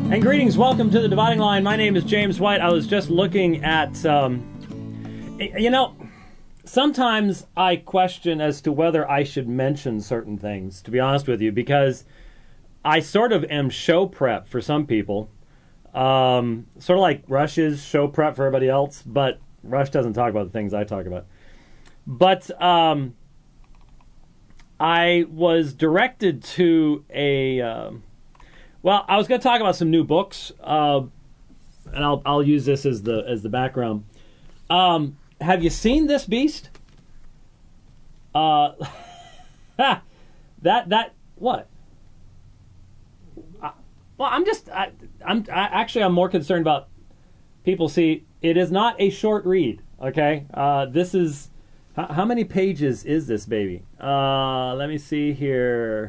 And greetings, welcome to The Dividing Line. My name is James White. I was just looking at, sometimes I question as to whether I should mention certain things, to be honest with you, because I sort of am show prep for some people. Sort of like Rush is show prep for everybody else, but Rush doesn't talk about the things I talk about. But I was directed to I was going to talk about some new books, and I'll use this as the background. Have you seen this beast? That what? I'm more concerned about people. See, it is not a short read. Okay, this is how many pages is this baby? Let me see here.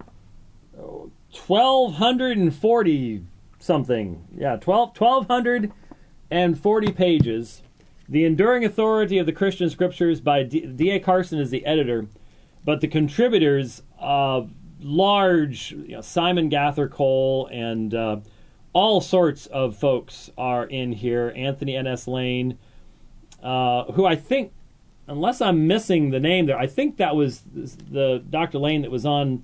1,240 something. Yeah, 1,240 pages. The Enduring Authority of the Christian Scriptures by D.A. Carson is the editor, but the contributors, large, Simon Gathercole and all sorts of folks are in here. Anthony N.S. Lane, who I think, unless I'm missing the name there, I think that was the Dr. Lane that was on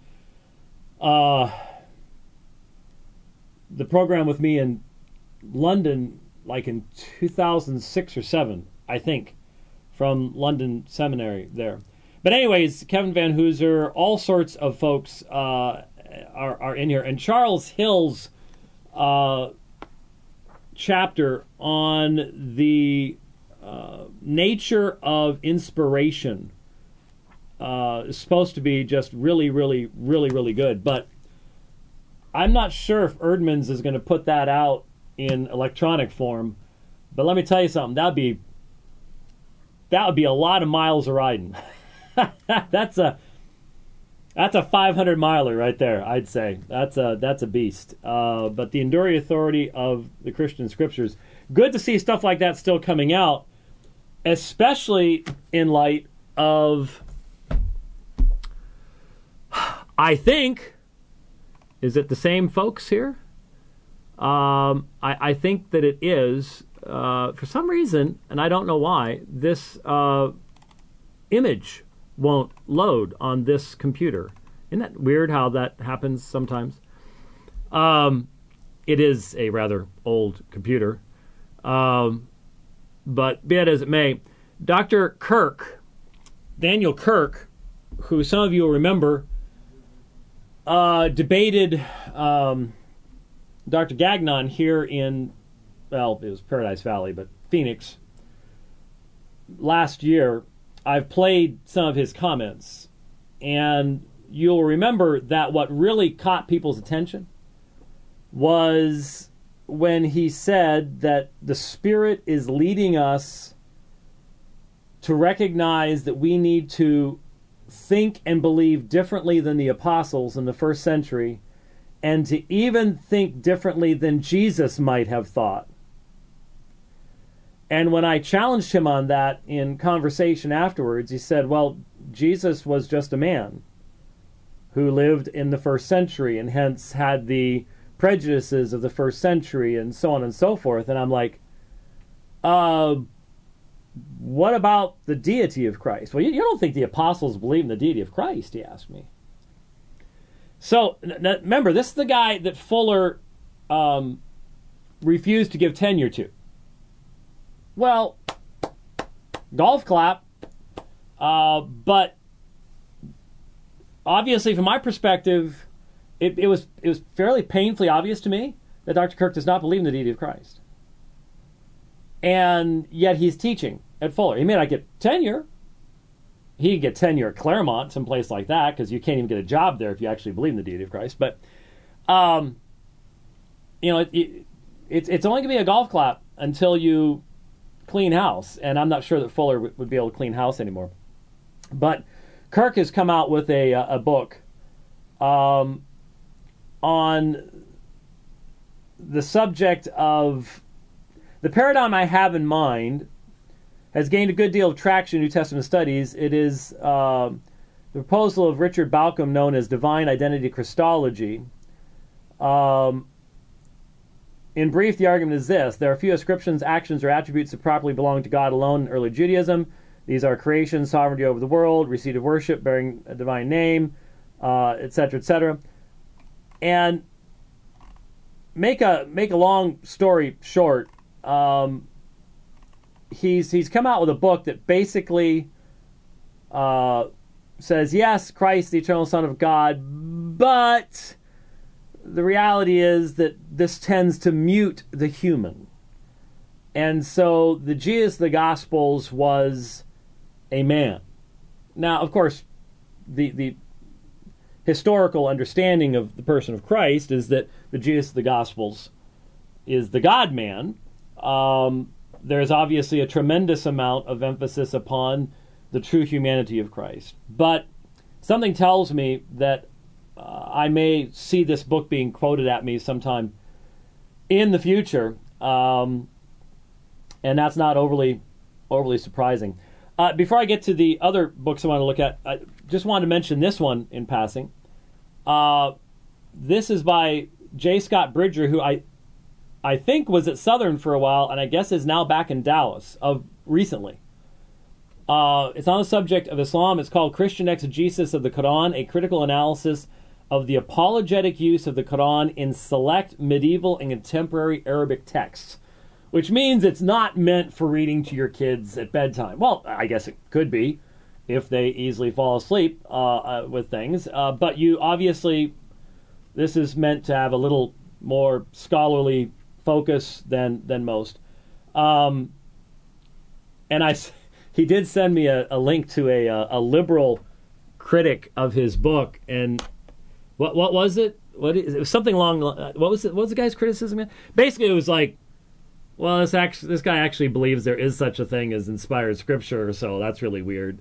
the program with me in London, like in 2006 or 7, I think, from London Seminary there. But anyways, Kevin Van Hooser, all sorts of folks are in here. And Charles Hill's chapter on the nature of inspiration is supposed to be just really, really, really, really good. But I'm not sure if Erdman's is going to put that out in electronic form. But let me tell you something. That would be a lot of miles of riding. That's a 500 miler right there, I'd say. That's a beast. But the Enduring Authority of the Christian Scriptures. Good to see stuff like that still coming out, especially in light of, I think, is it the same folks here? I think that it is. For some reason, and I don't know why, this image won't load on this computer. Isn't that weird how that happens sometimes? It is a rather old computer. But be it as it may, Dr. Kirk, Daniel Kirk, who some of you will remember, debated Dr. Gagnon here in, well, it was Paradise Valley, but Phoenix. Last year, I've played some of his comments, and you'll remember that what really caught people's attention was when he said that the Spirit is leading us to recognize that we need to think and believe differently than the apostles in the first century, and to even think differently than Jesus might have thought. And when I challenged him on that in conversation afterwards, he said, well, Jesus was just a man who lived in the first century and hence had the prejudices of the first century and so on and so forth. And I'm like, what about the deity of Christ? Well, you don't think the apostles believe in the deity of Christ, he asked me. So, remember, this is the guy that Fuller refused to give tenure to. Well, golf clap. But obviously, from my perspective, it was fairly painfully obvious to me that Dr. Kirk does not believe in the deity of Christ. And yet he's teaching at Fuller. He may not get tenure. He could get tenure at Claremont, someplace like that, because you can't even get a job there if you actually believe in the deity of Christ. But, it's only going to be a golf clap until you clean house. And I'm not sure that Fuller would be able to clean house anymore. But Kirk has come out with a book on the subject of the paradigm I have in mind has gained a good deal of traction in New Testament studies. It is the proposal of Richard Balcom known as divine identity Christology. In brief, the argument is this. There are few ascriptions, actions, or attributes that properly belong to God alone in early Judaism. These are creation, sovereignty over the world, receipt of worship, bearing a divine name, etc., etc. And make a long story short, he's come out with a book that basically says, yes, Christ, the eternal Son of God, but the reality is that this tends to mute the human. And so the Jesus of the Gospels was a man. Now, of course, the historical understanding of the person of Christ is that the Jesus of the Gospels is the God-man. There's obviously a tremendous amount of emphasis upon the true humanity of Christ. But something tells me that I may see this book being quoted at me sometime in the future, and that's not overly surprising. Before I get to the other books I want to look at, I just wanted to mention this one in passing. This is by J. Scott Bridger, who I think was at Southern for a while, and I guess is now back in Dallas recently. It's on the subject of Islam. It's called Christian Exegesis of the Quran, a critical analysis of the apologetic use of the Quran in select medieval and contemporary Arabic texts, which means it's not meant for reading to your kids at bedtime. Well, I guess it could be if they easily fall asleep with things. But you obviously, this is meant to have a little more scholarly focus than most. And he did send me a link to a liberal critic of his book, and what was it? It was something along. What was it? What was the guy's criticism? Basically, it was like, well, this guy actually believes there is such a thing as inspired scripture, so that's really weird.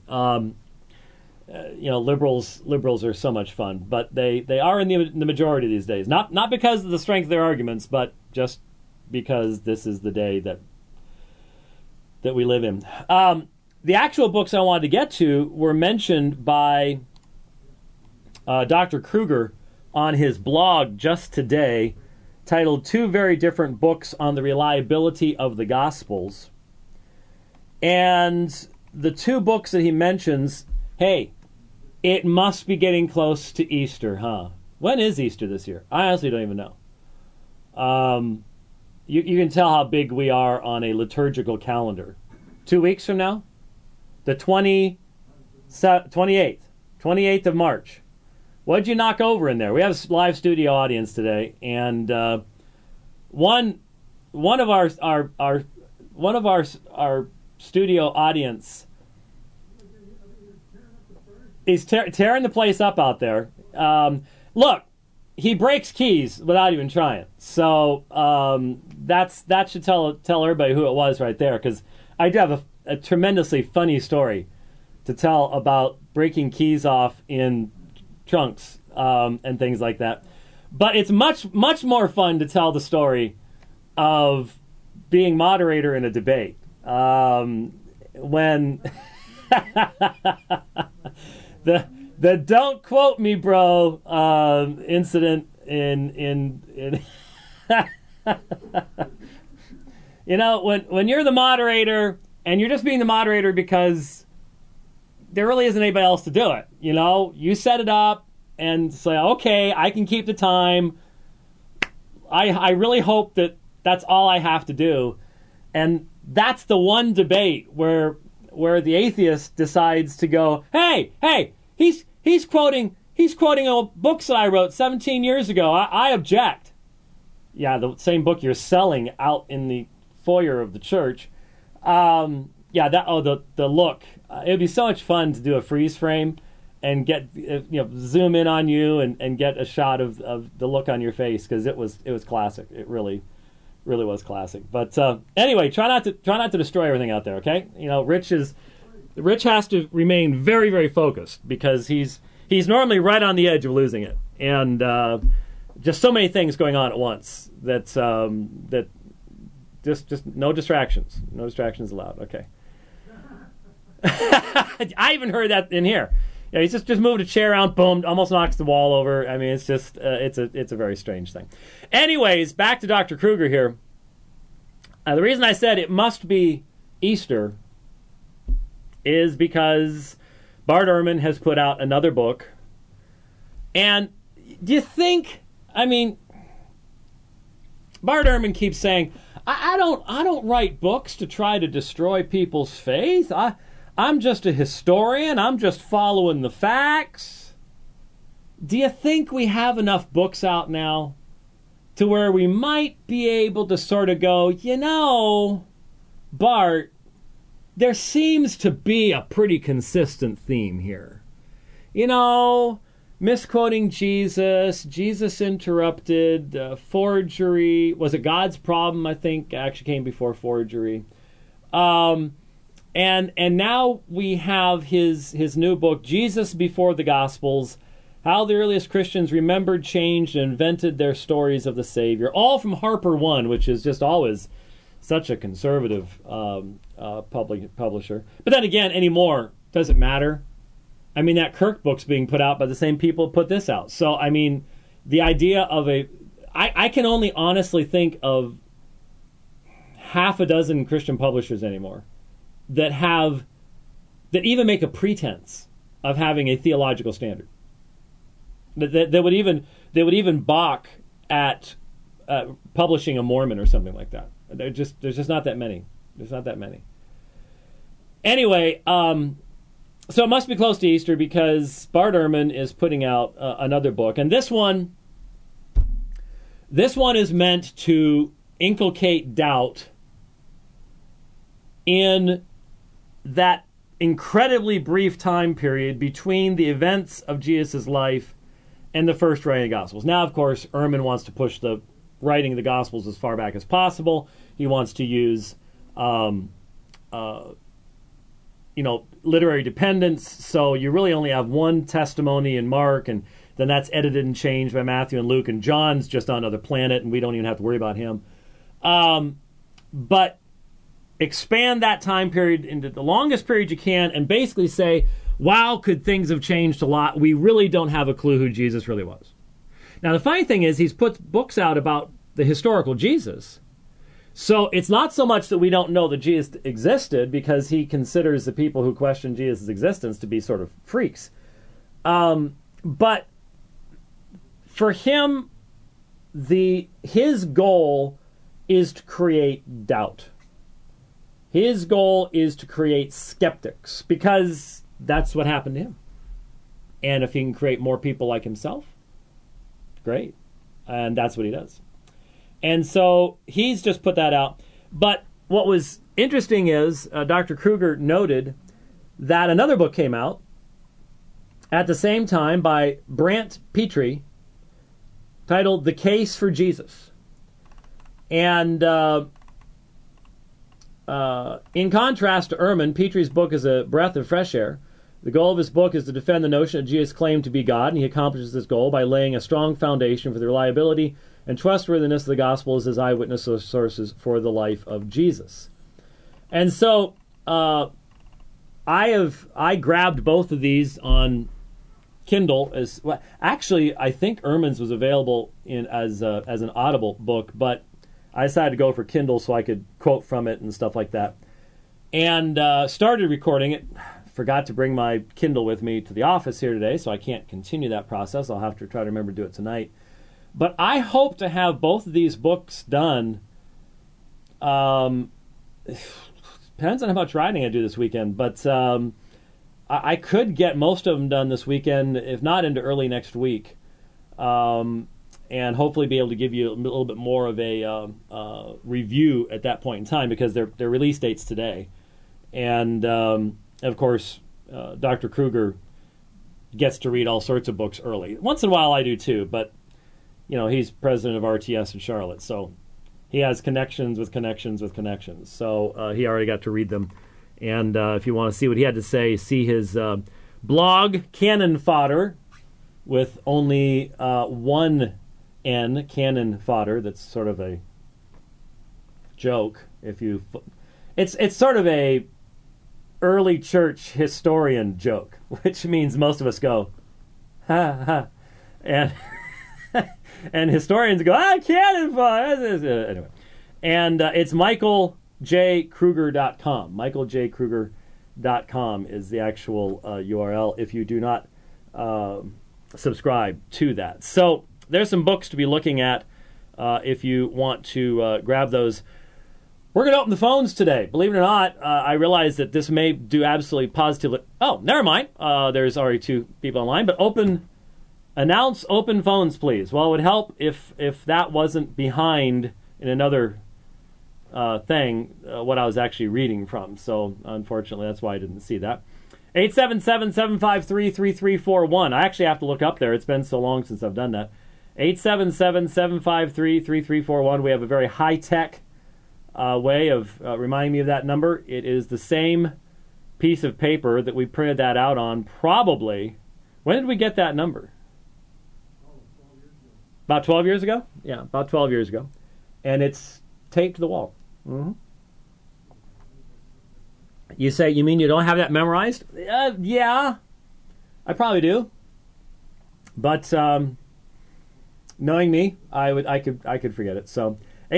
Liberals are so much fun, but they are in the majority these days. Not because of the strength of their arguments, but just because this is the day that we live in. The actual books I wanted to get to were mentioned by Dr. Kruger on his blog just today, titled Two Very Different Books on the Reliability of the Gospels. And the two books that he mentions, hey, it must be getting close to Easter, huh? When is Easter this year? I honestly don't even know. You can tell how big we are on a liturgical calendar. 2 weeks from now? The 28th of March. What'd you knock over in there? We have a live studio audience today, and one of our studio audience is tearing the place up out there. Look, he breaks keys without even trying. So that should tell everybody who it was right there, because I do have a tremendously funny story to tell about breaking keys off in trunks and things like that. But it's much more fun to tell the story of being moderator in a debate. When the don't quote me, bro, incident in when you're the moderator and you're just being the moderator because there really isn't anybody else to do it. You set it up and say, okay, I can keep the time. I really hope that that's all I have to do. And that's the one debate where the atheist decides to go, hey, he's quoting books that I wrote 17 years ago. I object. Yeah, the same book you're selling out in the foyer of the church. The look. It'd be so much fun to do a freeze frame and get zoom in on you and get a shot of the look on your face, because it was classic. It really was classic. But anyway, try not to destroy everything out there. Okay, Rich has to remain very, very focused, because he's normally right on the edge of losing it, and just so many things going on at once that just no distractions. No distractions allowed. Okay. I even heard that in here. Yeah, he's just moved a chair around, boom, almost knocks the wall over. I mean, it's just it's a very strange thing. Anyways, back to Dr. Kruger here. The reason I said it must be Easter is because Bart Ehrman has put out another book. And do you think, I mean, Bart Ehrman keeps saying, I don't write books to try to destroy people's faith. I'm just a historian. I'm just following the facts. Do you think we have enough books out now to where we might be able to sort of go, you know, Bart, there seems to be a pretty consistent theme here. You know, misquoting Jesus, Jesus interrupted, forgery. Was it God's problem? I think actually came before forgery. And now we have his new book, Jesus Before the Gospels, How the Earliest Christians Remembered, Changed, and Invented Their Stories of the Savior, all from Harper One, which is just always such a conservative publisher. But then again, anymore, does it matter? I mean, that Kirk book's being put out by the same people who put this out. So, I mean, the idea of I can only honestly think of half a dozen Christian publishers anymore that even make a pretense of having a theological standard. That would even balk at publishing a Mormon or something like that. There's just not that many. There's not that many. Anyway, so it must be close to Easter because Bart Ehrman is putting out another book, and this one is meant to inculcate doubt in that incredibly brief time period between the events of Jesus' life and the first writing of the Gospels. Now, of course, Ehrman wants to push the writing of the Gospels as far back as possible. He wants to use, literary dependence. So you really only have one testimony in Mark, and then that's edited and changed by Matthew and Luke, and John's just on another planet, and we don't even have to worry about him. But expand that time period into the longest period you can, and basically say, wow, could things have changed a lot? We really don't have a clue who Jesus really was. Now, the funny thing is he's put books out about the historical Jesus. So it's not so much that we don't know that Jesus existed, because he considers the people who question Jesus' existence to be sort of freaks. But for him, his goal is to create doubt. His goal is to create skeptics, because that's what happened to him. And if he can create more people like himself, great. And that's what he does. And so he's just put that out. But what was interesting is Dr. Kruger noted that another book came out at the same time by Brant Petrie titled The Case for Jesus. And in contrast to Ehrman, Petrie's book is a breath of fresh air. The goal of his book is to defend the notion that Jesus claimed to be God, and he accomplishes this goal by laying a strong foundation for the reliability and trustworthiness of the Gospels as eyewitness sources for the life of Jesus. And so I grabbed both of these on Kindle. Actually, I think Ehrman's was available as an Audible book, but I decided to go for Kindle so I could quote from it and stuff like that. And started recording it. Forgot to bring my Kindle with me to the office here today, so I can't continue that process. I'll have to try to remember to do it tonight. But I hope to have both of these books done. Depends on how much writing I do this weekend, but I could get most of them done this weekend, if not into early next week. And hopefully be able to give you a little bit more of a review at that point in time, because their release date's today. And of course, Dr. Kruger gets to read all sorts of books early. Once in a while I do too, but he's president of RTS in Charlotte, so he has connections with connections with connections. So he already got to read them. And if you want to see what he had to say, see his blog, Cannon Fodder, with only one N, Cannon Fodder. That's sort of a joke. It's sort of a early church historian joke, which means most of us go, ha ha, and and historians go, cannon fire. Anyway, and it's michaeljkruger.com. michaeljkruger.com is the actual URL if you do not subscribe to that. So there's some books to be looking at if you want to grab those. We're going to open the phones today. Believe it or not, I realize that this may do absolutely positively. Oh, never mind. There's already 2 people online. But announce open phones, please. Well, it would help if that wasn't behind in another thing what I was actually reading from. So, unfortunately, that's why I didn't see that. 877-753-3341. I actually have to look up there. It's been so long since I've done that. 877-753-3341. We have a very high-tech way of reminding me of that number. It is the same piece of paper that we printed that out on probably. When did we get that number? About 12 years ago? Yeah, about 12 years ago. And it's taped to the wall. Mm-hmm. You mean you don't have that memorized? Yeah, I probably do. But knowing me, I could forget it. So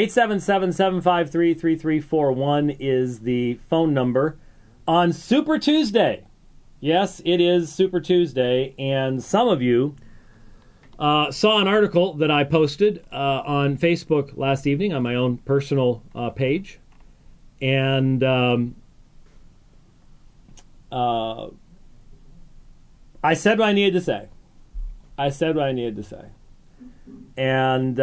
877-753-3341 is the phone number on Super Tuesday. Yes, it is Super Tuesday, and some of you saw an article that I posted on Facebook last evening on my own personal page, and I said what I needed to say. And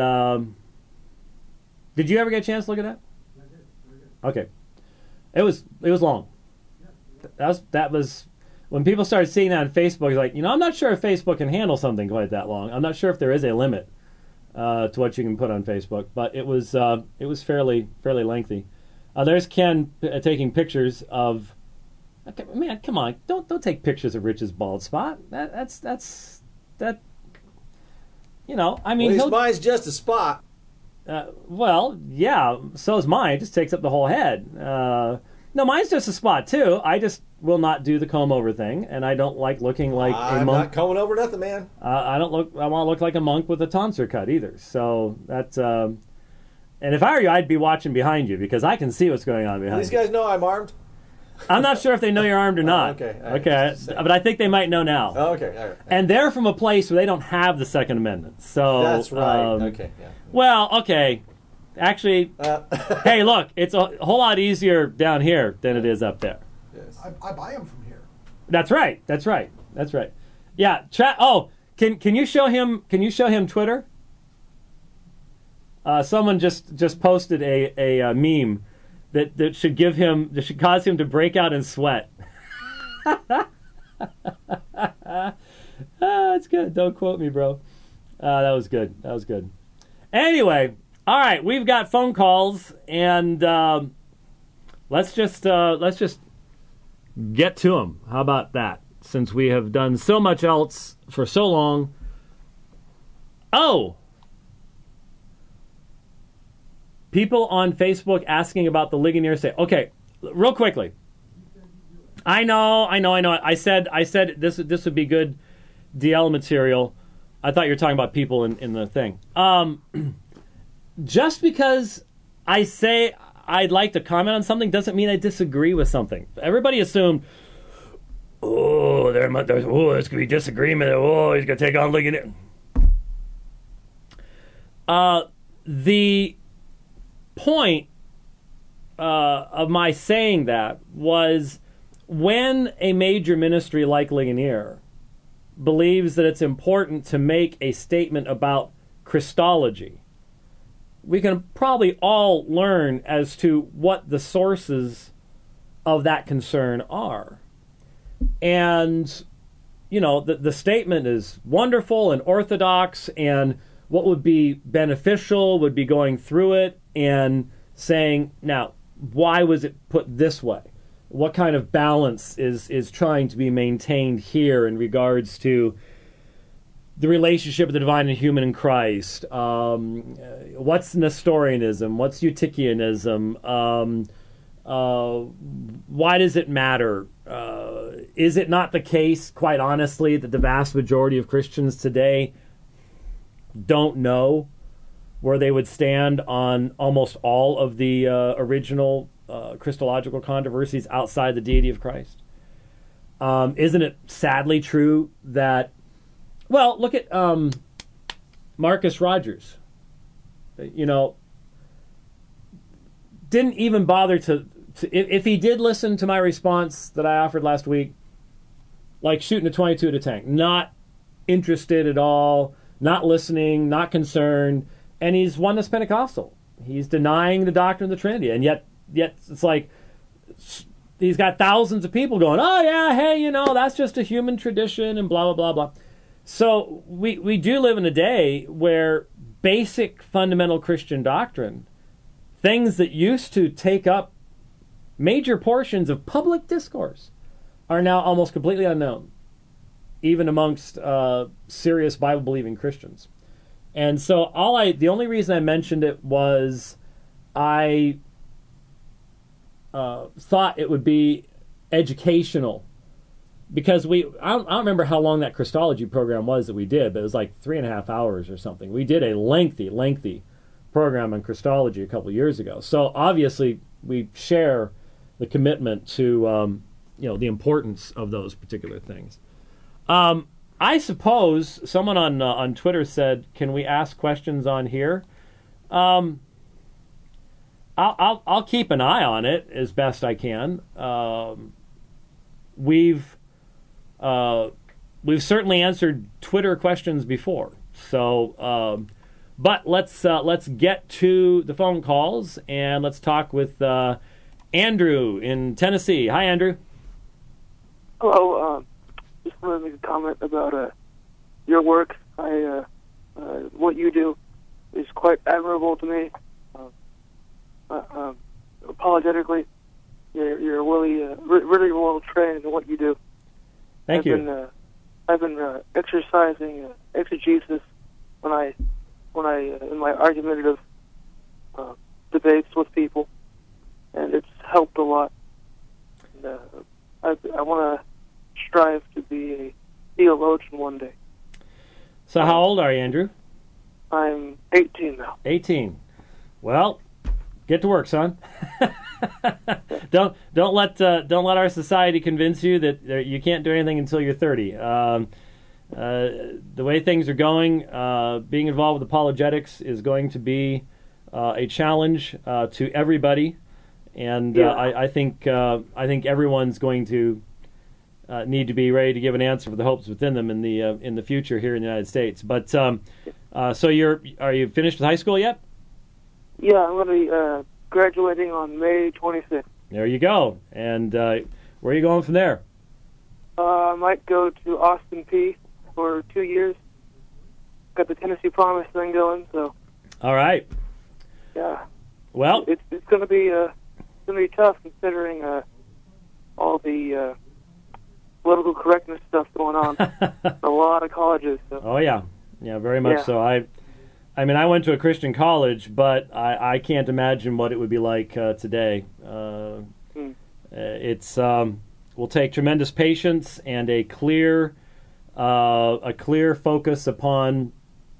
did you ever get a chance to look at that? I did. Okay. It was long. That was when people started seeing that on Facebook. Like, I'm not sure if Facebook can handle something quite that long. I'm not sure if there is a limit to what you can put on Facebook, but it was fairly lengthy. There's Ken taking pictures of. Man, come on! Don't take pictures of Rich's bald spot. That's. I mean, mine's just a spot. Well, yeah, so is mine. It just takes up the whole head. No, mine's just a spot, too. I just will not do the comb-over thing, and I don't like looking like a monk. I'm not combing over nothing, man. I want to look like a monk with a tonsure cut, either. So, that's... and if I were you, I'd be watching behind you, because I can see what's going on behind you. These guys know I'm armed? I'm not sure if they know you're armed or not. Okay. Okay, but I think they might know now. Okay, all right. And they're from a place where they don't have the Second Amendment. So that's right. Okay, yeah. Well, okay. Actually, hey, look, it's a whole lot easier down here than it is up there. Yes. I buy them from here. That's right. Yeah. Can you show him? Can you show him Twitter? Someone just posted a meme that should cause him to break out in sweat. That's good. Don't quote me, bro. That was good. Anyway, all right, we've got phone calls, and let's just get to them. How about that? Since we have done so much else for so long. Oh. People on Facebook asking about the Ligonier say, okay, real quickly. I know. I said this would be good DL material. I thought you were talking about people in the thing. Just because I say I'd like to comment on something doesn't mean I disagree with something. Everybody assumed, there's going to be disagreement. He's going to take on Ligonier. The point of my saying that was when a major ministry like Ligonier believes that it's important to make a statement about Christology, we can probably all learn as to what the sources of that concern are. And, the statement is wonderful and orthodox, and what would be beneficial would be going through it and saying, now, why was it put this way? What kind of balance is trying to be maintained here in regards to the relationship of the divine and human in Christ? What's Nestorianism? What's Eutychianism? Why does it matter? Is it not the case, quite honestly, that the vast majority of Christians today don't know where they would stand on almost all of the original Christological controversies outside the deity of Christ? Isn't it sadly true that, well, look at Marcus Rogers. Didn't even bother to if he did listen to my response that I offered last week, like shooting a 22 at a tank, not interested at all, not listening, not concerned, and he's Oneness Pentecostal. He's denying the doctrine of the Trinity, and yet it's like he's got thousands of people going, oh yeah, hey, that's just a human tradition and blah, blah, blah, blah. So we do live in a day where basic fundamental Christian doctrine, things that used to take up major portions of public discourse, are now almost completely unknown, even amongst serious Bible-believing Christians. And so the only reason I mentioned it was I thought it would be educational, because I don't remember how long that Christology program was that we did, but it was like 3.5 hours or something. We did a lengthy program on Christology a couple of years ago. So obviously we share the commitment to the importance of those particular things. I suppose someone on Twitter said, "Can we ask questions on here?" I'll keep an eye on it as best I can. We've certainly answered Twitter questions before, so but let's get to the phone calls, and let's talk with Andrew in Tennessee. Hi, Andrew. Hello. Just wanted to make a comment about your work. What you do is quite admirable to me. Apologetically, you're really well trained in what you do. Thank you. I've been exercising exegesis when I in my argumentative debates with people, and it's helped a lot. And, I want to strive to be a theologian one day. So how old are you, Andrew? I'm 18 now. 18. Well, get to work, son. Don't let our society convince you that you can't do anything until you're 30. The way things are going, being involved with apologetics is going to be a challenge to everybody, and Yeah. I think everyone's going to need to be ready to give an answer for the hopes within them in the future here in the United States. But so are you finished with high school yet? Yeah, I'm going to be graduating on May 26th. There you go. And where are you going from there? I might go to Austin Peay for 2 years. Got the Tennessee Promise thing going, so. All right. Yeah. Well, it's going to be tough considering all the political correctness stuff going on in a lot of colleges. So. Oh yeah, very much so. I mean, I went to a Christian college, but I can't imagine what it would be like today. It's will take tremendous patience and a clear focus upon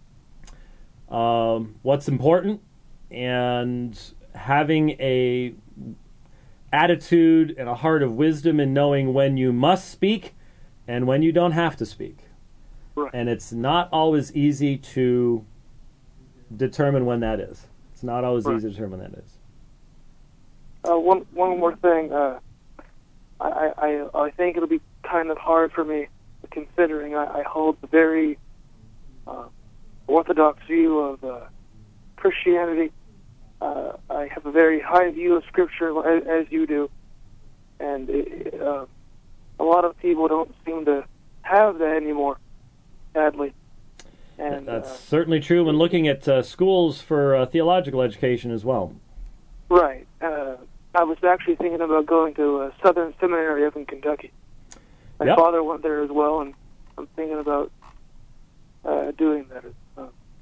what's important, and having a attitude and a heart of wisdom in knowing when you must speak and when you don't have to speak. Right. And it's not always easy to determine when that is. It's not always easy to determine when that is. One more thing. I think it'll be kind of hard for me, considering I hold the very orthodox view of Christianity. I have a very high view of Scripture, as you do, and a lot of people don't seem to have that anymore, sadly. And that's certainly true when looking at schools for theological education as well. Right. I was actually thinking about going to Southern Seminary up in Kentucky. My father went there as well, and I'm thinking about doing that.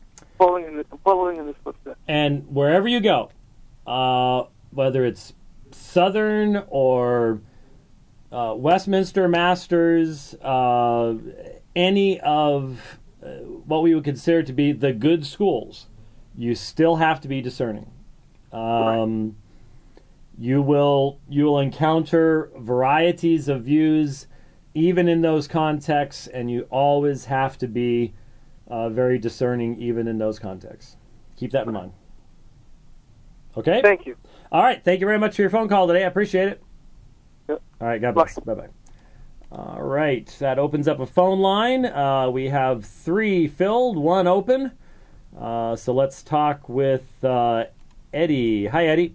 Following in his footsteps. And wherever you go, whether it's Southern or Westminster Masters, any of what we would consider to be the good schools, you still have to be discerning. Right. You will encounter varieties of views even in those contexts, and you always have to be very discerning even in those contexts. Keep that in mind. Okay? Thank you. All right. Thank you very much for your phone call today. I appreciate it. Yep. All right. God bless. Bye-bye. All right. That opens up a phone line. We have 3 filled, 1 open. So let's talk with Eddie. Hi, Eddie.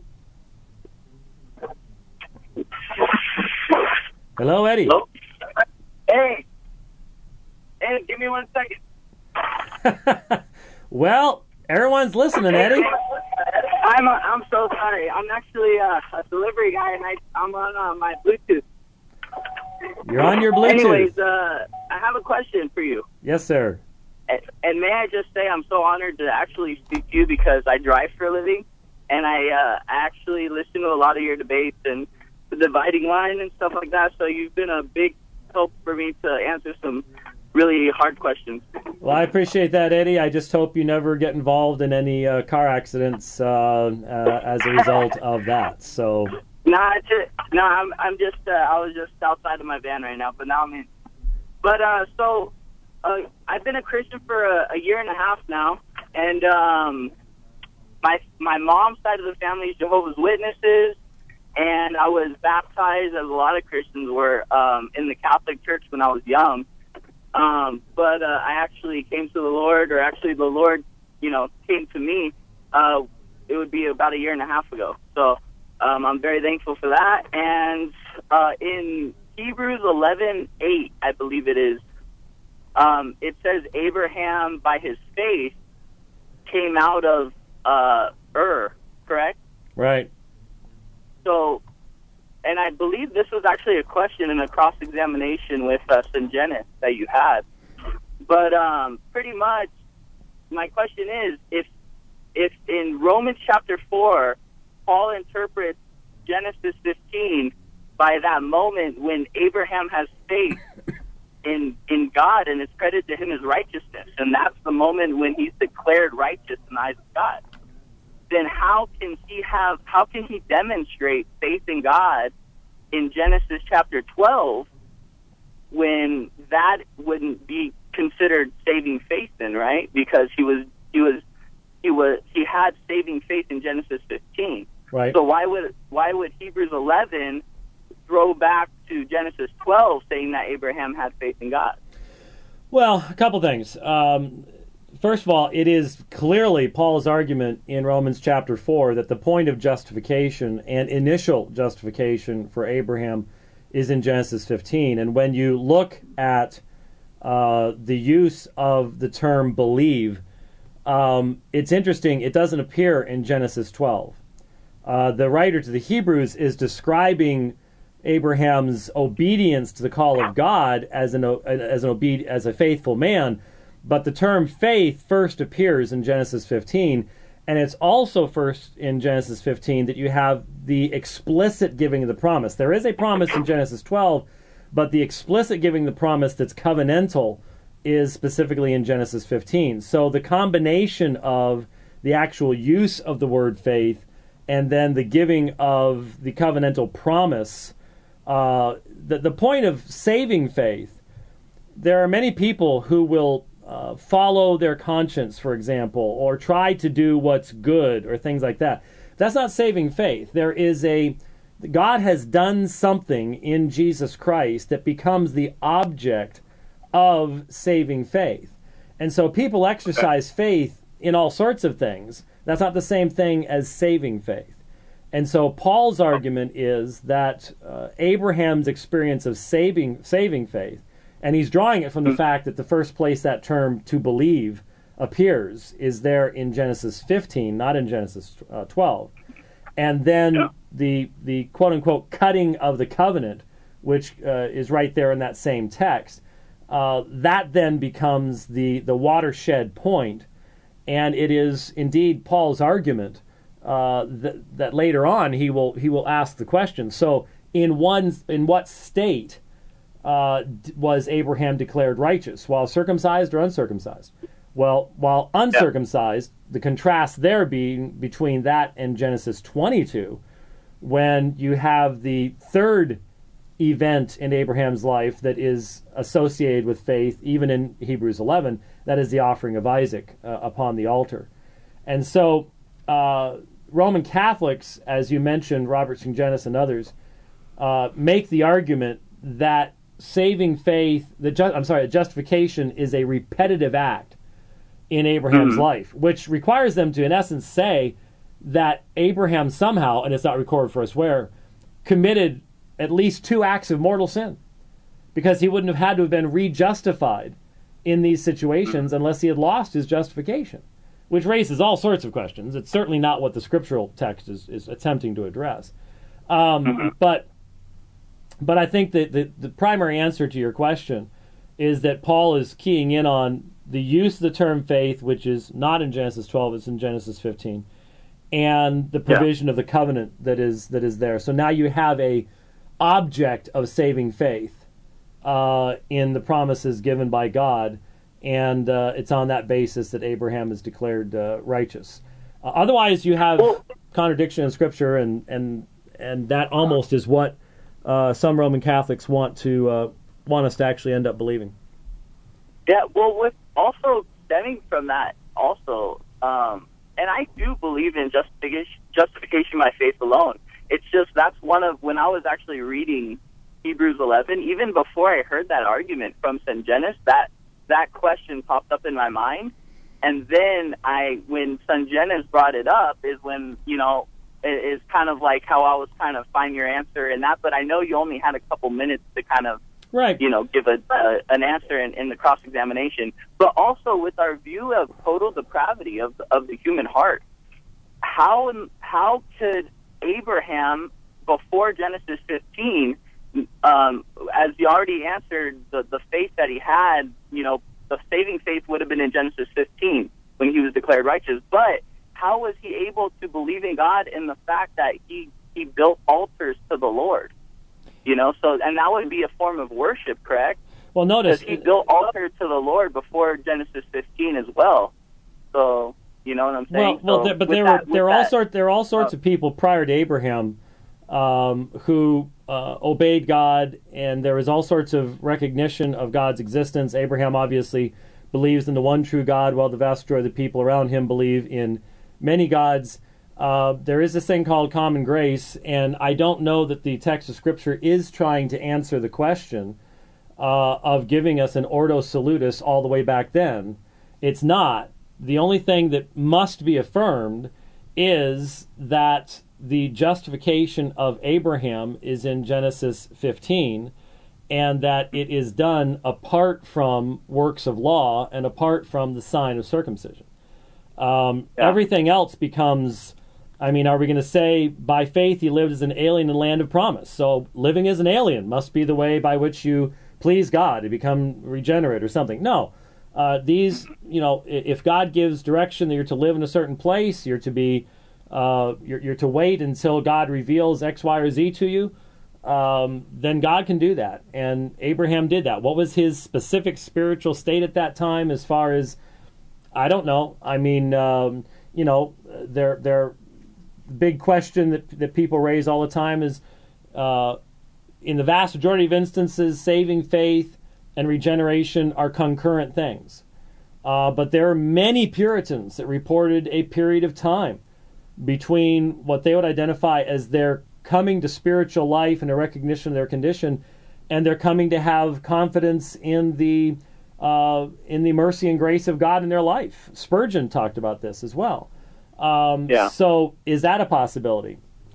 Hello, Eddie. Hello? Hey, give me 1 second. Well, everyone's listening, Eddie. I'm so sorry. I'm actually a delivery guy, and I'm on my Bluetooth. You're on your Bluetooth. Anyways, I have a question for you. Yes, sir. And may I just say I'm so honored to actually speak to you because I drive for a living, and I actually listen to a lot of your debates and the dividing line and stuff like that. So you've been a big help for me to answer some really hard questions. Well, I appreciate that, Eddie. I just hope you never get involved in any car accidents as a result of that. So. I'm just. I was just outside of my van right now, but now I'm in. But I've been a Christian for a year and a half now, and my mom's side of the family is Jehovah's Witnesses, and I was baptized, as a lot of Christians were, in the Catholic Church when I was young. But I actually came to the Lord, or actually the Lord, came to me. It would be about a year and a half ago. So I'm very thankful for that. And in Hebrews 11:8, I believe it is, it says Abraham, by his faith, came out of Ur, correct? Right. So, and I believe this was actually a question in a cross-examination with Syngenis that you had. But pretty much, my question is, if in Romans chapter 4, Paul interprets Genesis 15 by that moment when Abraham has faith in God and it's credited to him as righteousness, and that's the moment when he's declared righteous in the eyes of God, then how can he demonstrate faith in God in Genesis chapter 12 when that wouldn't be considered saving faith then, right? Because he had saving faith in Genesis 15. Right. So why would Hebrews 11 throw back to Genesis 12 saying that Abraham had faith in God? Well, a couple things. First of all, it is clearly Paul's argument in Romans chapter 4 that the point of justification and initial justification for Abraham is in Genesis 15. And when you look at the use of the term believe, it's interesting. It doesn't appear in Genesis 12. The writer to the Hebrews is describing Abraham's obedience to the call of God as a faithful man, but the term faith first appears in Genesis 15, and it's also first in Genesis 15 that you have the explicit giving of the promise. There is a promise in Genesis 12, but the explicit giving the promise that's covenantal is specifically in Genesis 15. So the combination of the actual use of the word faith and then the giving of the covenantal promise, the point of saving faith, there are many people who will follow their conscience, for example, or try to do what's good or things like that. That's not saving faith. God has done something in Jesus Christ that becomes the object of saving faith. And so people exercise faith in all sorts of things. That's not the same thing as saving faith. And so Paul's argument is that Abraham's experience of saving faith, and he's drawing it from the fact that the first place that term to believe appears is there in Genesis 15, not in Genesis 12. And then the quote-unquote cutting of the covenant, which is right there in that same text, that then becomes the watershed point. And it is indeed Paul's argument that later on he will ask the question. So in what state was Abraham declared righteous? While circumcised or uncircumcised? Well, while uncircumcised, the contrast there being between that and Genesis 22, when you have the third event in Abraham's life that is associated with faith, even in Hebrews 11, that is the offering of Isaac upon the altar. And so Roman Catholics, as you mentioned, Robert Sungenis and others, make the argument that saving faith, justification is a repetitive act in Abraham's life, which requires them to, in essence, say that Abraham somehow, and it's not recorded for us where, committed at least 2 acts of mortal sin, because he wouldn't have had to have been re-justified in these situations unless he had lost his justification, which raises all sorts of questions. It's certainly not what the scriptural text is attempting to address. But I think that the primary answer to your question is that Paul is keying in on the use of the term faith, which is not in Genesis 12, it's in Genesis 15, and the provision of the covenant that is there. So now you have a object of saving faith in the promises given by God, and it's on that basis that Abraham is declared righteous. Otherwise, you have contradiction in Scripture, and that almost is what some Roman Catholics want us to actually end up believing. Yeah, well, with also stemming from that, also, and I do believe in justification by faith alone. It's just that's one of, when I was actually reading Hebrews 11, even before I heard that argument from Sungenis, that question popped up in my mind. And then when Sungenis brought it up is when, it is kind of like how I was kind of find your answer in that. But I know you only had a couple minutes to kind of, give an answer in the cross-examination. But also with our view of total depravity of the human heart, how could Abraham, before Genesis 15, as you already answered, the faith that he had, the saving faith would have been in Genesis 15 when he was declared righteous. But how was he able to believe in God in the fact that he built altars to the Lord? So, and that would be a form of worship, correct? Well, notice he built altars to the Lord before Genesis 15 as well. So, you know what I'm saying? Well, but there are all sorts of people prior to Abraham who obeyed God, and there was all sorts of recognition of God's existence. Abraham obviously believes in the one true God, while the vast majority of the people around him believe in many gods. There is this thing called common grace, and I don't know that the text of Scripture is trying to answer the question of giving us an ordo salutis all the way back then. It's not. The only thing that must be affirmed is that the justification of Abraham is in Genesis 15, and that it is done apart from works of law and apart from the sign of circumcision. Everything else becomes, are we going to say by faith he lived as an alien in the land of promise? So living as an alien must be the way by which you please God to become regenerate or something. No. If God gives direction that you're to live in a certain place, you're to be, you're to wait until God reveals X, Y, or Z to you, then God can do that. And Abraham did that. What was his specific spiritual state at that time as far as, I don't know. Their big question that people raise all the time is, in the vast majority of instances, saving faith and regeneration are concurrent things. But there are many Puritans that reported a period of time between what they would identify as their coming to spiritual life and a recognition of their condition, and their coming to have confidence in the mercy and grace of God in their life. Spurgeon talked about this as well. So is that a possibility?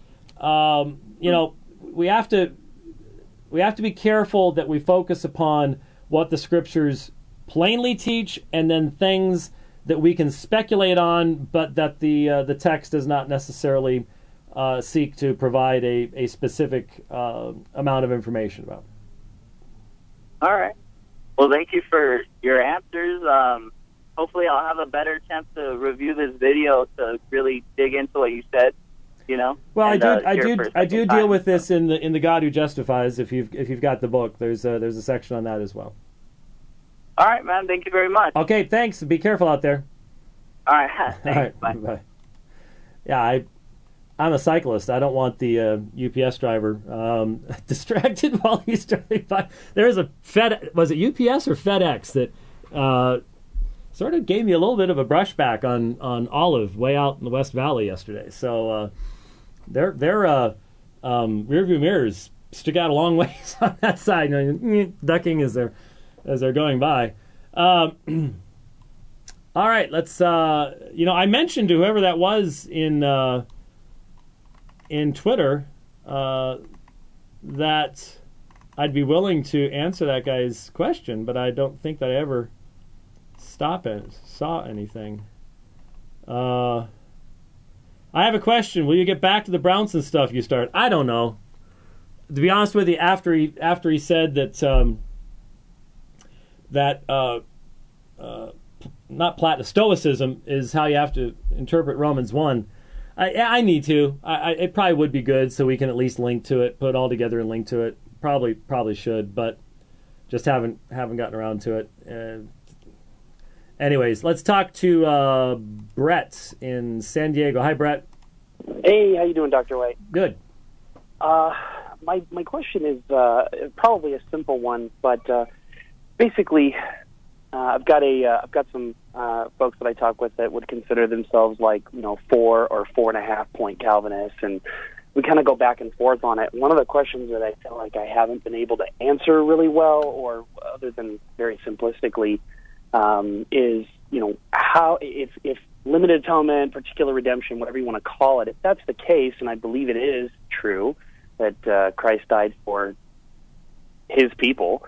We have to be careful that we focus upon what the Scriptures plainly teach, and then things that we can speculate on, but that the text does not necessarily seek to provide a specific amount of information about. All right. Well, thank you for your answers. hopefully I'll have a better chance to review this video to really dig into what you said. You know. Well, and, I do deal with this in the God Who Justifies. If you've got the book, there's a section on that as well. All right, man. Thank you very much. Okay, thanks. Be careful out there. All right. Thanks. All right. Bye. Yeah, I'm a cyclist. I don't want the UPS driver distracted while he's driving by. There is a was it UPS or FedEx that sort of gave me a little bit of a brushback on Olive way out in the West Valley yesterday. So their rearview mirrors stick out a long ways on that side, ducking as they're going by. All right, let's. I mentioned to whoever that was in Twitter that I'd be willing to answer that guy's question, but I don't think that I ever saw anything. I have a question. Will you get back to the Brownson stuff you started? I don't know. To be honest with you, after he said that not Stoicism is how you have to interpret Romans 1. I need to. It probably would be good so we can at least link to it, put it all together and link to it. Probably should, but just haven't gotten around to it. Anyways, let's talk to Brett in San Diego. Hi, Brett. Hey, how you doing, Dr. White? Good. My question is probably a simple one, but basically, I've got some folks that I talk with that would consider themselves 4 or 4.5 point Calvinists, and we kind of go back and forth on it. One of the questions that I feel like I haven't been able to answer really well, or other than very simplistically, is how if limited atonement, particular redemption, whatever you want to call it, if that's the case, and I believe it is true that Christ died for His people.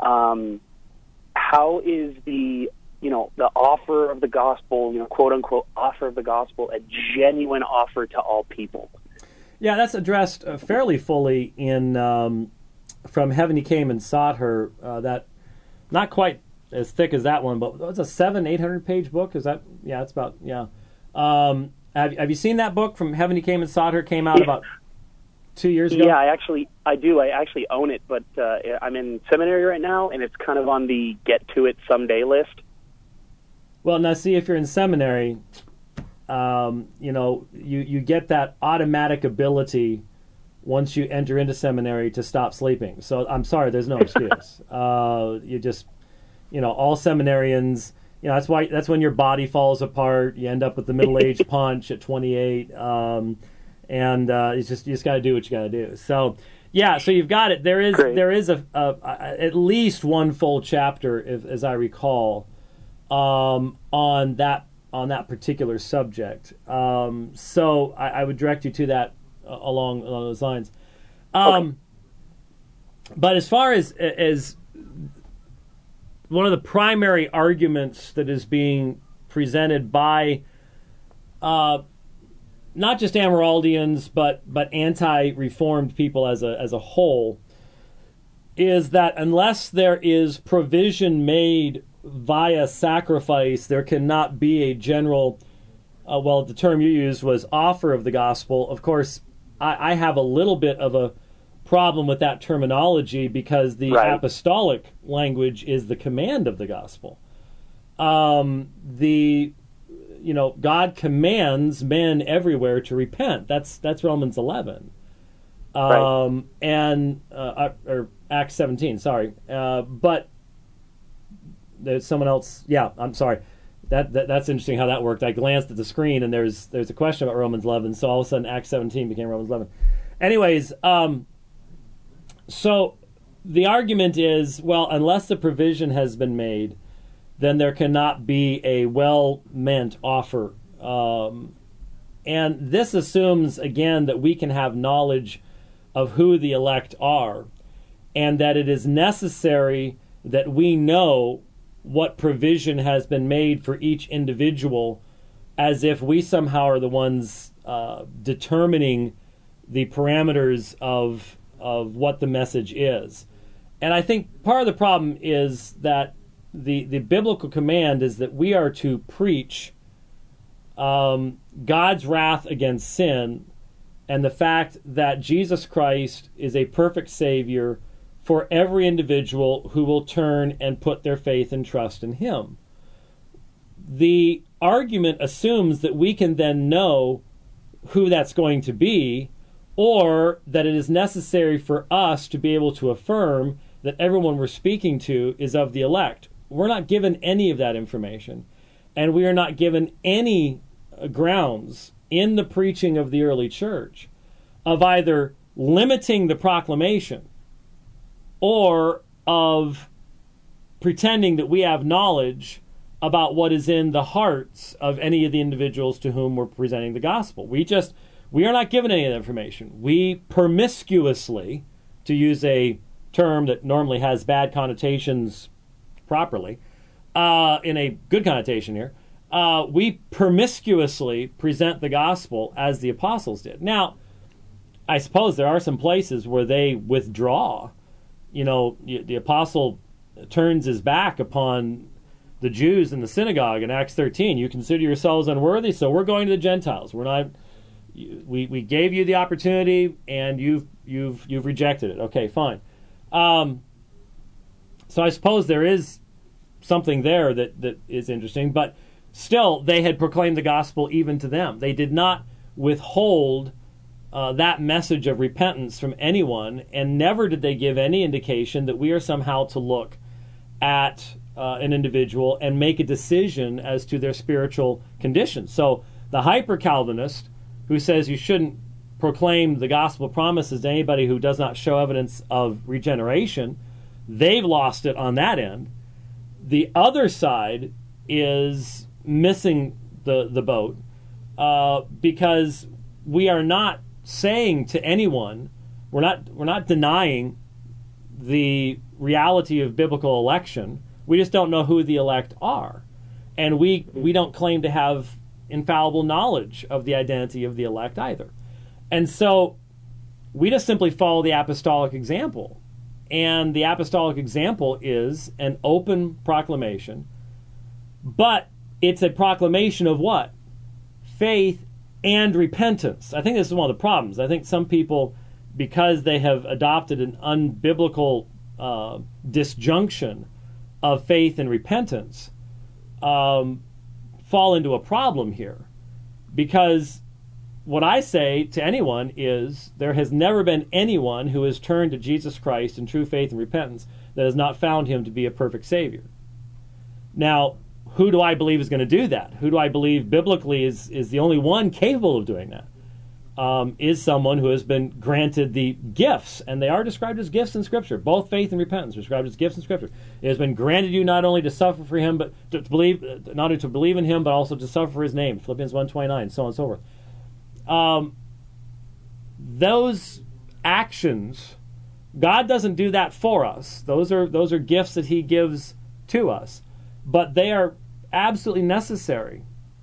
How is the offer of the gospel, quote unquote offer of the gospel, a genuine offer to all people? Yeah, that's addressed fairly fully in From Heaven He Came and Sought Her. That not quite as thick as that one, but it's a 800 page book. Is that? Yeah, it's about Have you seen that book, From Heaven He Came and Sought Her? Came out about 2 years ago. Yeah, I do. I actually own it, but I'm in seminary right now, and it's kind of on the get to it someday list. Well, now see, if you're in seminary, you get that automatic ability once you enter into seminary to stop sleeping. So I'm sorry, there's no excuse. You just, all seminarians, that's when your body falls apart. You end up with the middle-aged punch at 28. And you just got to do what you got to do. So yeah, so you've got it. There is a at least one full chapter, as I recall, on that particular subject. So I would direct you to that along those lines. Okay. But as far as one of the primary arguments that is being presented by not just Amyraldians, but anti-reformed people as a whole, is that unless there is provision made via sacrifice, there cannot be a general, the term you used was offer of the gospel. Of course, I have a little bit of a problem with that terminology because the apostolic language is the command of the gospel. God commands men everywhere to repent. That's Romans 11, and or Acts 17. Sorry, but there's someone else. Yeah, I'm sorry. That's interesting how that worked. I glanced at the screen and there's a question about Romans 11. So all of a sudden Acts 17 became Romans 11. Anyways, so the argument is, well, unless the provision has been made, then there cannot be a well-meant offer. And this assumes, again, that we can have knowledge of who the elect are, and that it is necessary that we know what provision has been made for each individual, as if we somehow are the ones determining the parameters of what the message is. And I think part of the problem is that the biblical command is that we are to preach God's wrath against sin and the fact that Jesus Christ is a perfect Savior for every individual who will turn and put their faith and trust in Him. The argument assumes that we can then know who that's going to be, or that it is necessary for us to be able to affirm that everyone we're speaking to is of the elect. We're not given any of that information, and we are not given any grounds in the preaching of the early church of either limiting the proclamation or of pretending that we have knowledge about what is in the hearts of any of the individuals to whom we're presenting the gospel. We are not given any of that information. We promiscuously, to use a term that normally has bad connotations properly, in a good connotation here, we promiscuously present the gospel as the apostles did. Now, I suppose there are some places where they withdraw. The apostle turns his back upon the Jews in the synagogue in Acts 13. You consider yourselves unworthy, so we're going to the Gentiles. We're not. We gave you the opportunity, and you've rejected it. Okay, fine. So I suppose there is something there that is interesting, but still, they had proclaimed the gospel even to them. They did not withhold that message of repentance from anyone, and never did they give any indication that we are somehow to look at an individual and make a decision as to their spiritual condition. So the hyper-Calvinist, who says you shouldn't proclaim the gospel promises to anybody who does not show evidence of regeneration, they've lost it on that end. The other side is missing the boat because we are not saying to anyone, we're not denying the reality of biblical election. We just don't know who the elect are, and we don't claim to have infallible knowledge of the identity of the elect either. And so we just simply follow the apostolic example, and the apostolic example is an open proclamation, but it's a proclamation of what? Faith and repentance. I think this is one of the problems. I think some people, because they have adopted an unbiblical disjunction of faith and repentance, fall into a problem here. Because what I say to anyone is there has never been anyone who has turned to Jesus Christ in true faith and repentance that has not found him to be a perfect Savior. Now, who do I believe is going to do that? Who do I believe biblically is the only one capable of doing that? Is someone who has been granted the gifts, and they are described as gifts in Scripture. Both faith and repentance are described as gifts in Scripture. It has been granted you not only to suffer for Him, but to believe, not only to believe in Him, but also to suffer for His name. Philippians 1:29, so on and so forth. Those actions, God doesn't do that for us. Those are gifts that He gives to us, but they are absolutely necessary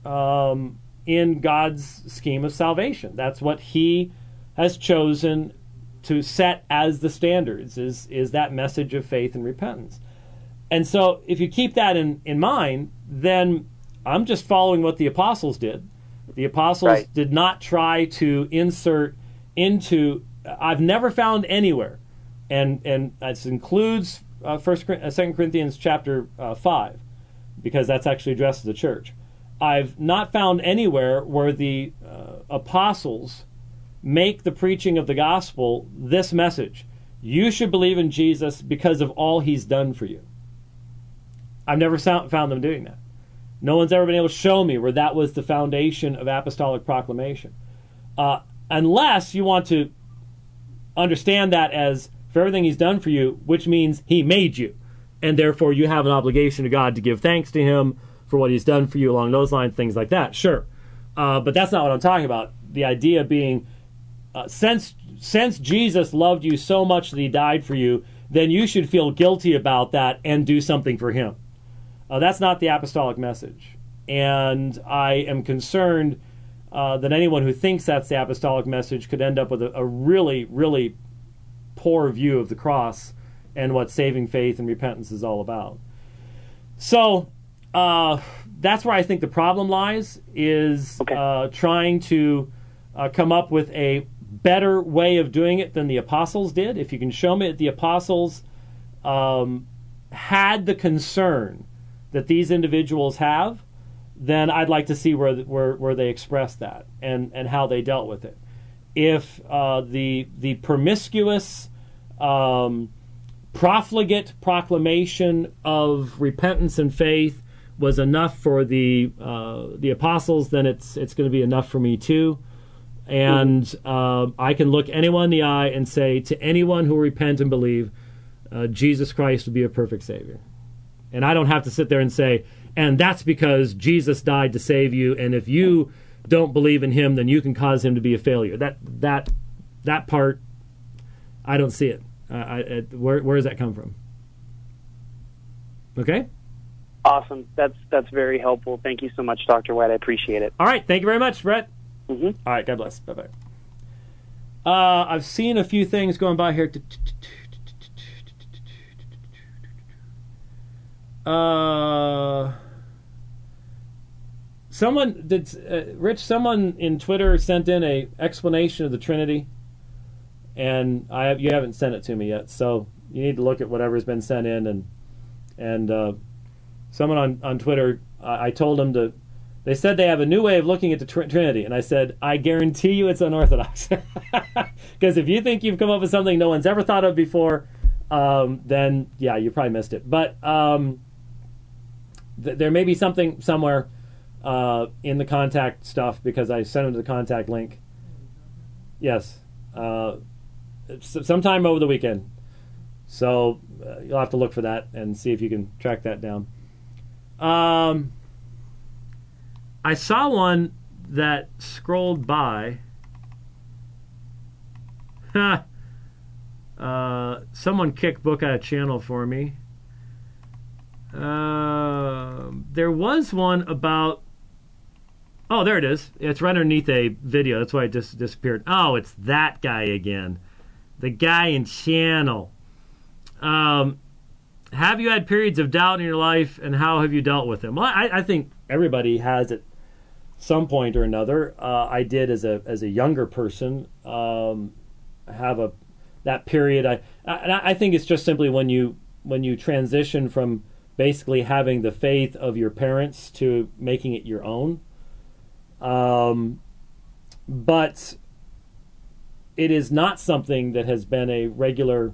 in God's scheme of salvation. That's what He has chosen to set as the standards, is that message of faith and repentance. And so if you keep that in mind, then I'm just following what the apostles did. The apostles did not try to insert into, I've never found anywhere, and this includes 2 Corinthians chapter 5, because that's actually addressed to the church. I've not found anywhere where the apostles make the preaching of the gospel this message: you should believe in Jesus because of all He's done for you. I've never found them doing that. No one's ever been able to show me where that was the foundation of apostolic proclamation. Unless you want to understand that as for everything He's done for you, which means He made you, and therefore you have an obligation to God to give thanks to Him for what He's done for you along those lines, things like that. Sure. But that's not what I'm talking about. The idea being, since Jesus loved you so much that He died for you, then you should feel guilty about that and do something for Him. That's not the apostolic message. And I am concerned that anyone who thinks that's the apostolic message could end up with a really, really poor view of the cross and what saving faith and repentance is all about. So that's where I think the problem lies, is trying to come up with a better way of doing it than the apostles did. If you can show me that the apostles had the concern that these individuals have, then I'd like to see where they expressed that and how they dealt with it. If the promiscuous profligate proclamation of repentance and faith was enough for the apostles, then it's going to be enough for me too. And I can look anyone in the eye and say, to anyone who will repent and believe, Jesus Christ will be a perfect Savior. And I don't have to sit there and say, and that's because Jesus died to save you, and if you don't believe in him, then you can cause him to be a failure. That part, I don't see it. Where does that come from? Okay? Awesome. That's very helpful. Thank you so much, Dr. White. I appreciate it. All right. Thank you very much, Brett. Mm-hmm. All right. God bless. Bye-bye. I've seen a few things going by here. Someone did, Rich. Someone in Twitter sent in a explanation of the Trinity, and you haven't sent it to me yet. So you need to look at whatever's been sent in, and someone on Twitter, I told them to. They said they have a new way of looking at the Trinity, and I said, I guarantee you it's unorthodox. Because if you think you've come up with something no one's ever thought of before, then yeah, you probably missed it. But there may be something somewhere in the contact stuff, because I sent them to the contact link. Yes, sometime over the weekend. So you'll have to look for that and see if you can track that down. I saw one that scrolled by. Someone kicked book out of channel for me. There was one about... Oh, there it is. It's right underneath a video. That's why it just disappeared. Oh, it's that guy again. The guy in channel. Have you had periods of doubt in your life, and how have you dealt with them? Well, I think everybody has at some point or another. I did as a younger person have that period. I think it's just simply when you transition from basically having the faith of your parents to making it your own. But it is not something that has been a regular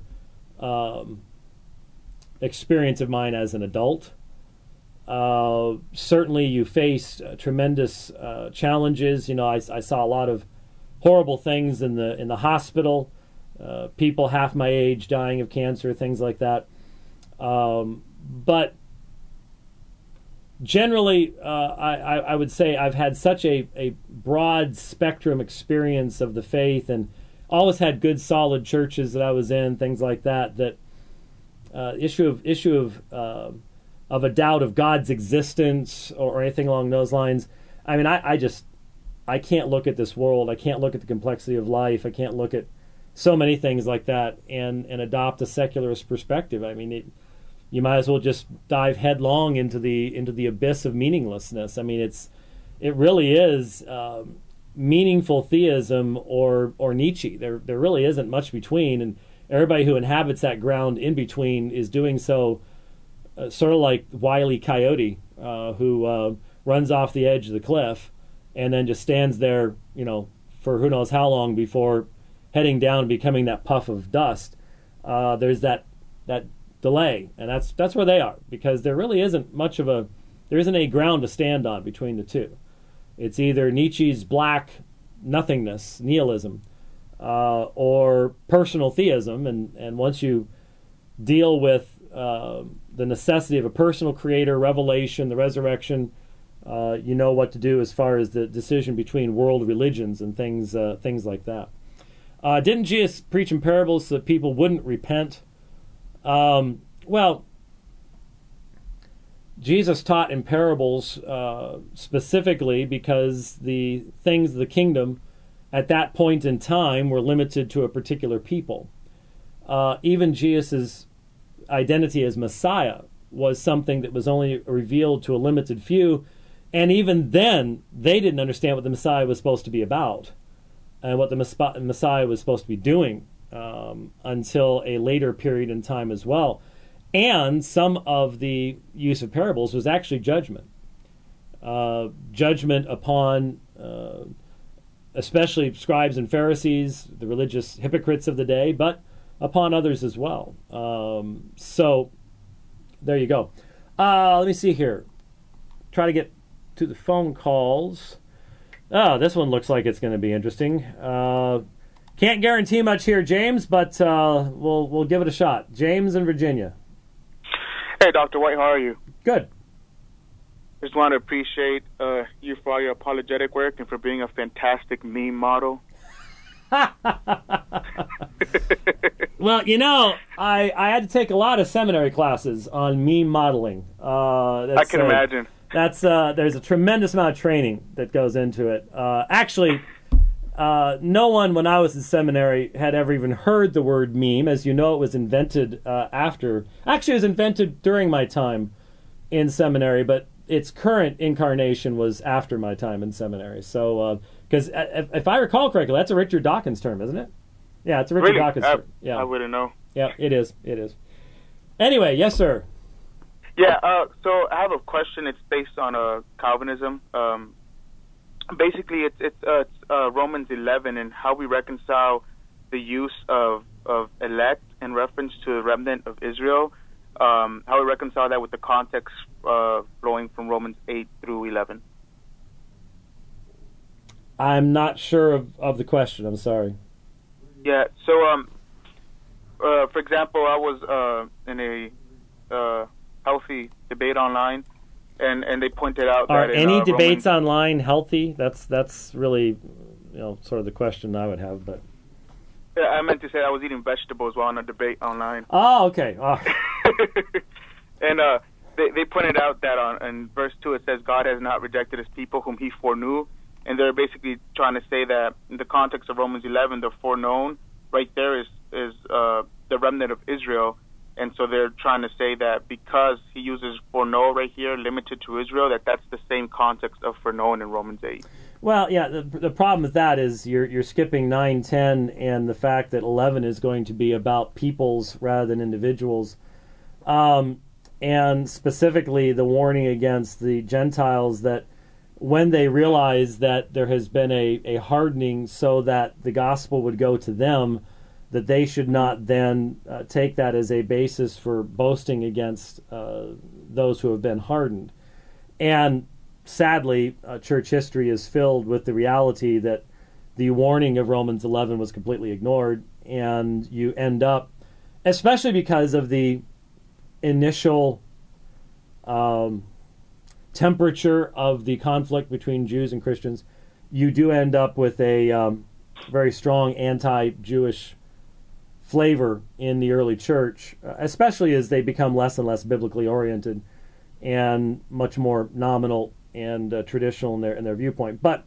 experience of mine as an adult. Certainly you faced tremendous challenges. You know, I saw a lot of horrible things in the hospital, people half my age dying of cancer, things like that. But generally, I would say I've had such a broad spectrum experience of the faith, and always had good solid churches that I was in, things like that, that issue of a doubt of God's existence or anything along those lines. I mean, I can't look at this world. I can't look at the complexity of life. I can't look at so many things like that and adopt a secularist perspective. I mean, you might as well just dive headlong into the abyss of meaninglessness. I mean, it really is meaningful theism or Nietzsche. There really isn't much between, and everybody who inhabits that ground in between is doing so sort of like Wile E. Coyote, who runs off the edge of the cliff and then just stands there, you know, for who knows how long before heading down and becoming that puff of dust. There's that delay, and that's where they are, because there really isn't there isn't a ground to stand on between the two. It's either Nietzsche's black nothingness, nihilism, or personal theism, and once you deal with the necessity of a personal creator, revelation, the resurrection, you know what to do as far as the decision between world religions and things like that. Didn't Jesus preach in parables so that people wouldn't repent? Well, Jesus taught in parables specifically because the things of the kingdom at that point in time were limited to a particular people. Even Jesus' identity as Messiah was something that was only revealed to a limited few, and even then they didn't understand what the Messiah was supposed to be about and what the Messiah was supposed to be doing until a later period in time as well. And some of the use of parables was actually judgment. Judgment upon especially scribes and Pharisees, the religious hypocrites of the day, but upon others as well. So there you go. Let me see here. Try to get to the phone calls. Oh, this one looks like it's going to be interesting. Can't guarantee much here, James, but we'll give it a shot. James in Virginia. Hey, Dr. White, how are you? Good. Just want to appreciate you for all your apologetic work and for being a fantastic meme model. Well, you know, I had to take a lot of seminary classes on meme modeling. I can imagine. There's a tremendous amount of training that goes into it. Actually, no one when I was in seminary had ever even heard the word meme. As you know, it was invented after. Actually, it was invented during my time in seminary, but its current incarnation was after my time in seminary. So, because if I recall correctly, that's a Richard Dawkins term, isn't it? Yeah, it's a Richard Dawkins term. Yeah, I wouldn't know. Yeah, it is. It is. Anyway, yes, sir. Yeah, so I have a question. It's based on Calvinism. Basically, it's Romans 11 and how we reconcile the use of elect in reference to the remnant of Israel. How we reconcile that with the context flowing from Romans 8 through 11. I'm not sure of the question. I'm sorry. Yeah. So, for example, I was in a healthy debate online, and they pointed out Are that any in, debates Romans, online healthy? That's really, sort of the question I would have. But yeah, I meant to say I was eating vegetables while on a debate online. oh, okay. Oh. And they pointed out that in verse 2 it says God has not rejected his people whom he foreknew, and they're basically trying to say that in the context of Romans 11, the foreknown right there is the remnant of Israel. And so they're trying to say that because he uses foreknow right here, limited to Israel, that's the same context of foreknown in Romans 8. Well, yeah, the problem with that is you're skipping 9, 10, and the fact that 11 is going to be about peoples rather than individuals. And specifically the warning against the Gentiles that when they realize that there has been a hardening so that the gospel would go to them, that they should not then take that as a basis for boasting against those who have been hardened. And sadly, church history is filled with the reality that the warning of Romans 11 was completely ignored, and you end up, especially because of the initial temperature of the conflict between Jews and Christians, you do end up with a very strong anti-Jewish flavor in the early church, especially as they become less and less biblically oriented and much more nominal and traditional in their viewpoint. But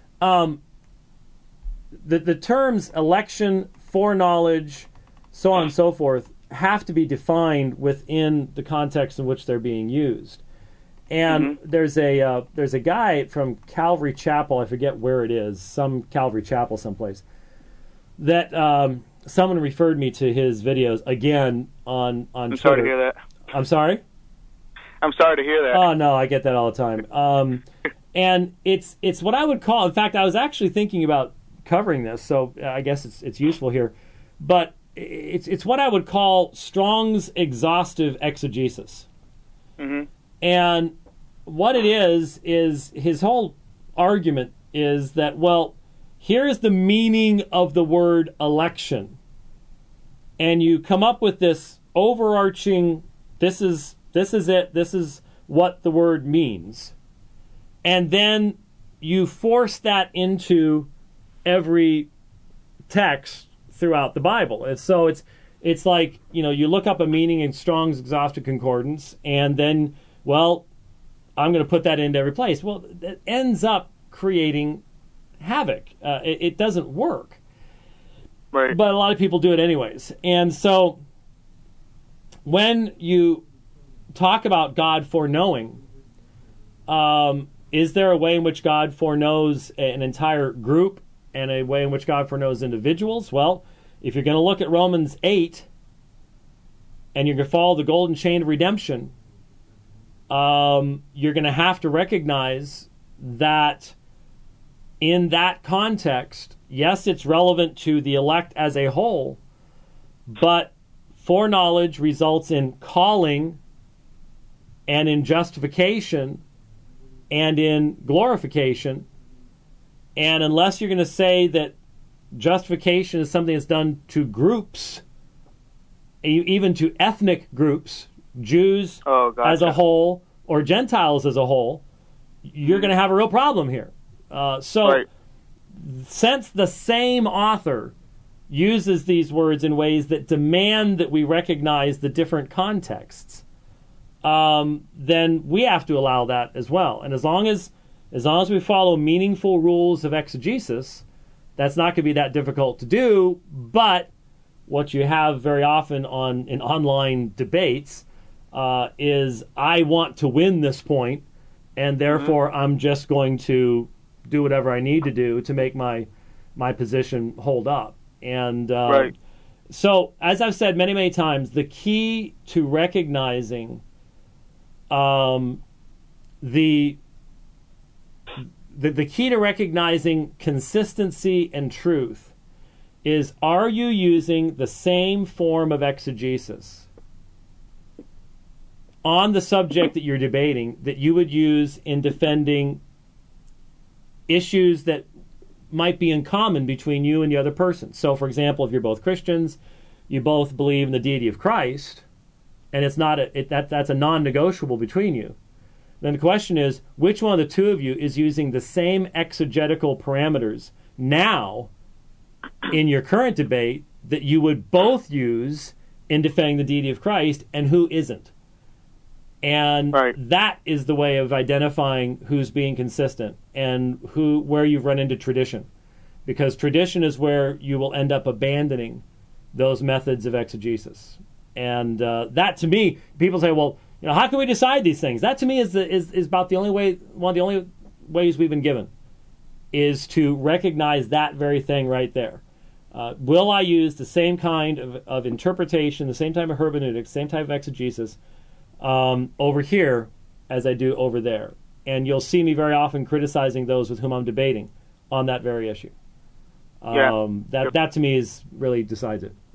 the terms election, foreknowledge, so on and so forth, have to be defined within the context in which they're being used. And there's a guy from Calvary Chapel, I forget where it is, some Calvary Chapel someplace, that someone referred me to his videos again on I'm Twitter. sorry to hear that. I'm sorry? I'm sorry to hear that. Oh, no, I get that all the time. And it's what I would call, in fact, I was actually thinking about covering this, so I guess it's useful here, but it's what I would call Strong's exhaustive exegesis. Mm-hmm. And what it is his whole argument is that, well, here's the meaning of the word election. And you come up with this overarching, this is it, this is what the word means. And then you force that into every text throughout the Bible. And so it's like, you look up a meaning in Strong's Exhaustive Concordance, and then, well, I'm going to put that into every place. Well, that ends up creating havoc. It doesn't work. Right. But a lot of people do it anyways. And so when you talk about God foreknowing, is there a way in which God foreknows an entire group and a way in which God foreknows individuals? Well, if you're going to look at Romans 8 and you're going to follow the golden chain of redemption, you're going to have to recognize that in that context, yes, it's relevant to the elect as a whole, but foreknowledge results in calling and in justification and in glorification. And unless you're going to say that justification is something that's done to groups, even to ethnic groups, Jews as a whole or Gentiles as a whole, you're going to have a real problem here. Since the same author uses these words in ways that demand that we recognize the different contexts, then we have to allow that as well. And as long as we follow meaningful rules of exegesis, that's not going to be that difficult to do. But what you have very often in online debates is, I want to win this point, and therefore I'm just going to do whatever I need to do to make my position hold up. And so, as I've said many, many times, the key to recognizing the key to recognizing consistency and truth is, are you using the same form of exegesis on the subject that you're debating that you would use in defending issues that might be in common between you and the other person? So, for example, if you're both Christians, you both believe in the deity of Christ, and it's not that's a non-negotiable between you, then the question is, which one of the two of you is using the same exegetical parameters now in your current debate that you would both use in defending the deity of Christ, and who isn't? And that is the way of identifying who's being consistent and where you've run into tradition. Because tradition is where you will end up abandoning those methods of exegesis. And that, to me, people say, well, how can we decide these things? That, to me, is about one of the only ways we've been given, is to recognize that very thing right there. Will I use the same kind of interpretation, the same type of hermeneutics, same type of exegesis over here as I do over there? And you'll see me very often criticizing those with whom I'm debating on that very issue. That to me really decides it.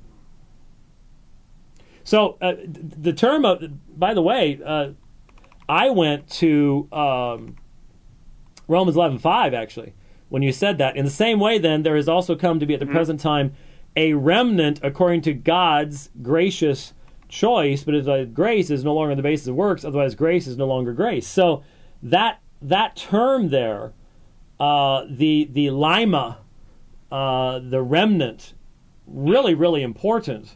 So the term of, by the way, I went to Romans 11:5 actually when you said that. In the same way, then, there has also come to be at the present time a remnant according to God's gracious choice, but as grace is no longer on the basis of works, otherwise grace is no longer grace. So that term there, the lima, the remnant, really, really important.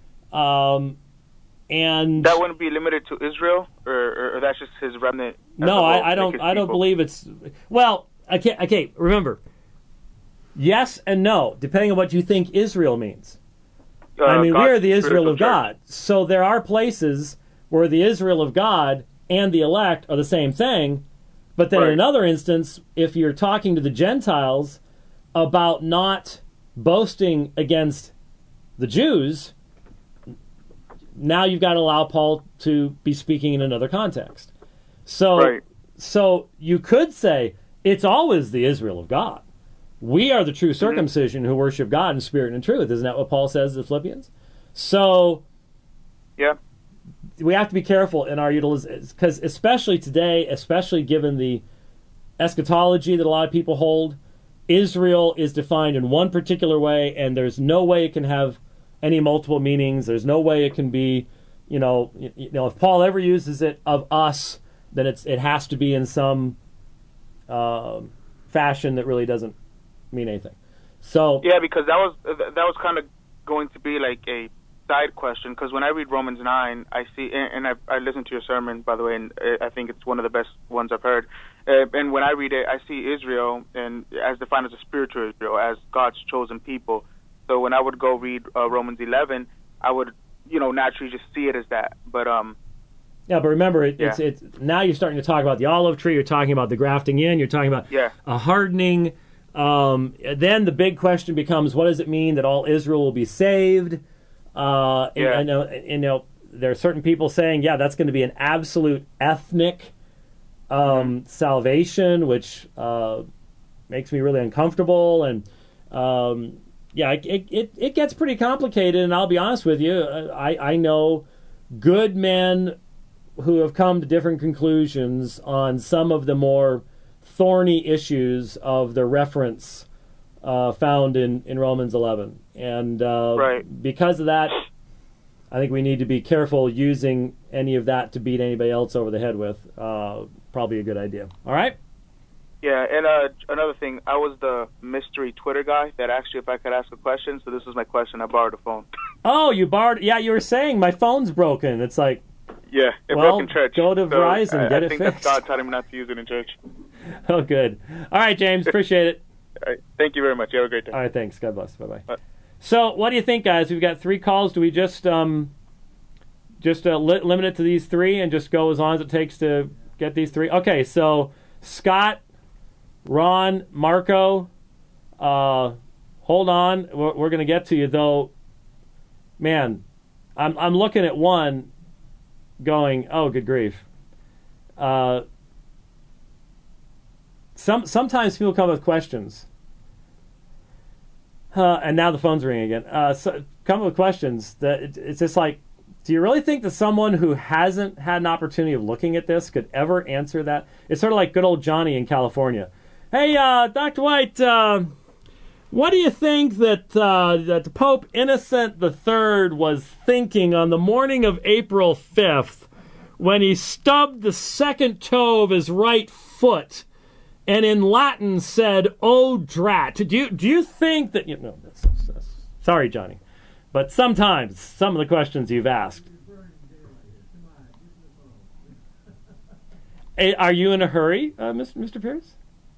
And that wouldn't be limited to Israel, or that's just his remnant. No, I don't believe it's. Well, okay. Remember, yes and no, depending on what you think Israel means. We are the Israel of God. So there are places where the Israel of God and the elect are the same thing. But then in another instance, if you're talking to the Gentiles about not boasting against the Jews, now you've got to allow Paul to be speaking in another context. So you could say it's always the Israel of God. We are the true circumcision who worship God in spirit and in truth. Isn't that what Paul says to the Philippians? So we have to be careful in our utilization, because especially today, especially given the eschatology that a lot of people hold, Israel is defined in one particular way, and there's no way it can have any multiple meanings. There's no way it can be, if Paul ever uses it of us, then it has to be in some fashion that really doesn't mean anything. So because that was kind of going to be like a side question, because when I read Romans 9, I see, and I listened to your sermon, by the way, and I think it's one of the best ones I've heard. And when I read it, I see Israel and as defined as a spiritual Israel, as God's chosen people. So when I would go read Romans 11, I would, naturally just see it as that. But Yeah, but remember, it's now you're starting to talk about the olive tree. You're talking about the grafting in. You're talking about a hardening. Then the big question becomes, what does it mean that all Israel will be saved? And there are certain people saying, that's going to be an absolute ethnic salvation, which makes me really uncomfortable. And it gets pretty complicated. And I'll be honest with you, I know good men who have come to different conclusions on some of the more thorny issues of the reference found in Romans 11. And because of that, I think we need to be careful using any of that to beat anybody else over the head with. Probably a good idea. All right? Yeah, and another thing, I was the mystery Twitter guy that asked you if I could ask a question, so this was my question. I borrowed a phone. Oh, you borrowed... Yeah, you were saying my phone's broken. It's like... Yeah, it broke in church. Go to Verizon, get it fixed. I think that's God telling me not to use it in church. Oh, good. All right, James, appreciate it. All right, thank you very much. You have a great day. All right, thanks. God bless. Bye-bye. So, what do you think, guys? We've got 3 calls. Do we just limit it to these 3 and just go as long as it takes to get these 3? Okay, so Scott, Ron, Marco, hold on. We're going to get to you, though. Man, I'm looking at one going, oh, good grief. Sometimes people come with questions. And now the phone's ringing again. So come with questions that it's just like, do you really think that someone who hasn't had an opportunity of looking at this could ever answer that? It's sort of like good old Johnny in California. Hey, Dr. White, what do you think that Pope Innocent III was thinking on the morning of April 5th when he stubbed the second toe of his right foot and in Latin said, "Oh, drat"? Do you think that... sorry, Johnny. But sometimes, some of the questions you've asked... Hey, are you in a hurry, Mr. Pierce?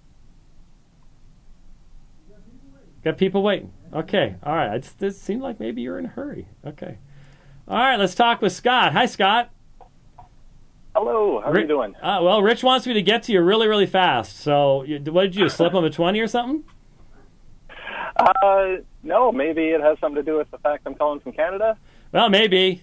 Got people waiting. Okay, all right. It seemed like maybe you're in a hurry. Okay. All right, let's talk with Scott. Hi, Scott. Hello, how are you doing? Well, Rich wants me to get to you really, really fast. So, what did you slip him a 20 or something? No, maybe it has something to do with the fact I'm calling from Canada. Well, maybe.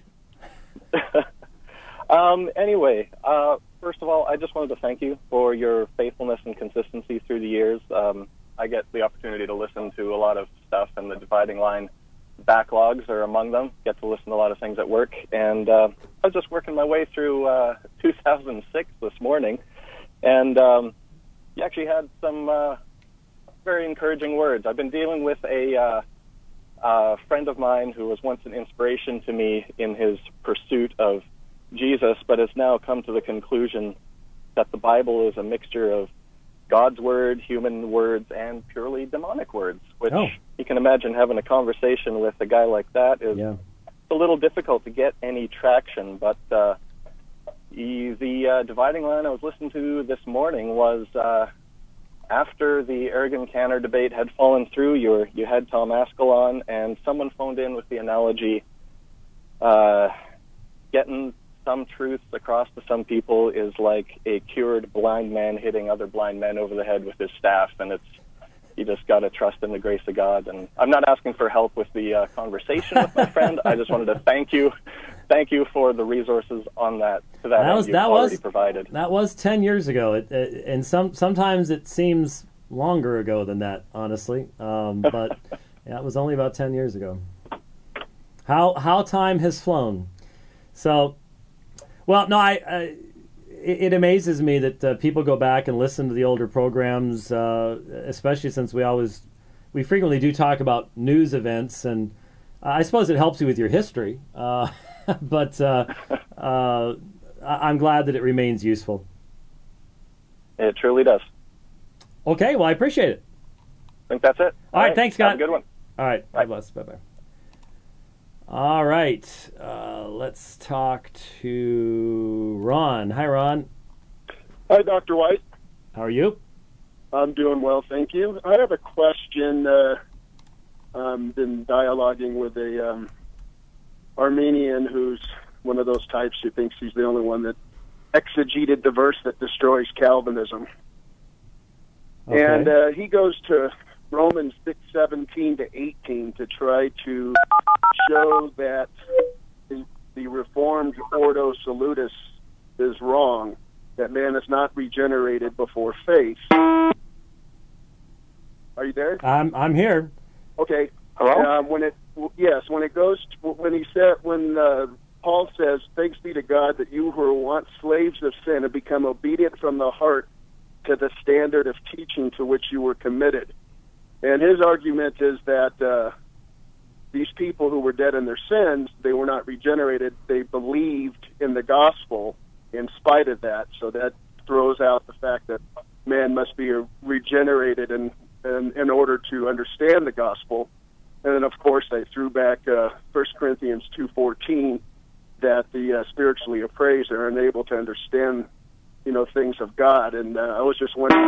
Anyway, first of all, I just wanted to thank you for your faithfulness and consistency through the years. I get the opportunity to listen to a lot of stuff, and the Dividing Line backlogs are among them. Get to listen to a lot of things at work, and I was just working my way through 2006 this morning, and you actually had some very encouraging words. I've been dealing with a friend of mine who was once an inspiration to me in his pursuit of Jesus, but has now come to the conclusion that the Bible is a mixture of God's word, human words, and purely demonic words, which you can imagine having a conversation with a guy like that is a little difficult to get any traction. But the Dividing Line I was listening to this morning was after the Aragon-Canner debate had fallen through. You had Tom Askell on, and someone phoned in with the analogy getting some truths across to some people is like a cured blind man hitting other blind men over the head with his staff, and you just got to trust in the grace of God. And I'm not asking for help with the conversation with my friend. I just wanted to thank you for the resources on that. That was provided. That was 10 years ago, and sometimes it seems longer ago than that, honestly. But it was only about 10 years ago. How time has flown. So. Well, no, it amazes me that people go back and listen to the older programs, especially since we frequently do talk about news events, and I suppose it helps you with your history, but I'm glad that it remains useful. It truly does. Okay, well, I appreciate it. I think that's it. All right, thanks, Scott. Have a good one. All right, God bless. Bye-bye. All right, let's talk to Ron. Hi, Ron. Hi, Dr. White. How are you? I'm doing well, thank you. I have a question. I've been dialoguing with a Armenian who's one of those types who thinks he's the only one that exegeted the verse that destroys Calvinism. Okay. And he goes to Romans 6:17 to 18 to try to show that the Reformed Ordo Salutis is wrong, that man is not regenerated before faith. Are you there? I'm here. Okay. Hello? When Paul says, "Thanks be to God that you who were once slaves of sin have become obedient from the heart to the standard of teaching to which you were committed." And his argument is that these people who were dead in their sins, they were not regenerated. They believed in the gospel in spite of that. So that throws out the fact that man must be regenerated in order to understand the gospel. And then, of course, they threw back 1 Corinthians 2:14, that the spiritually appraised are unable to understand, things of God. And I was just wondering.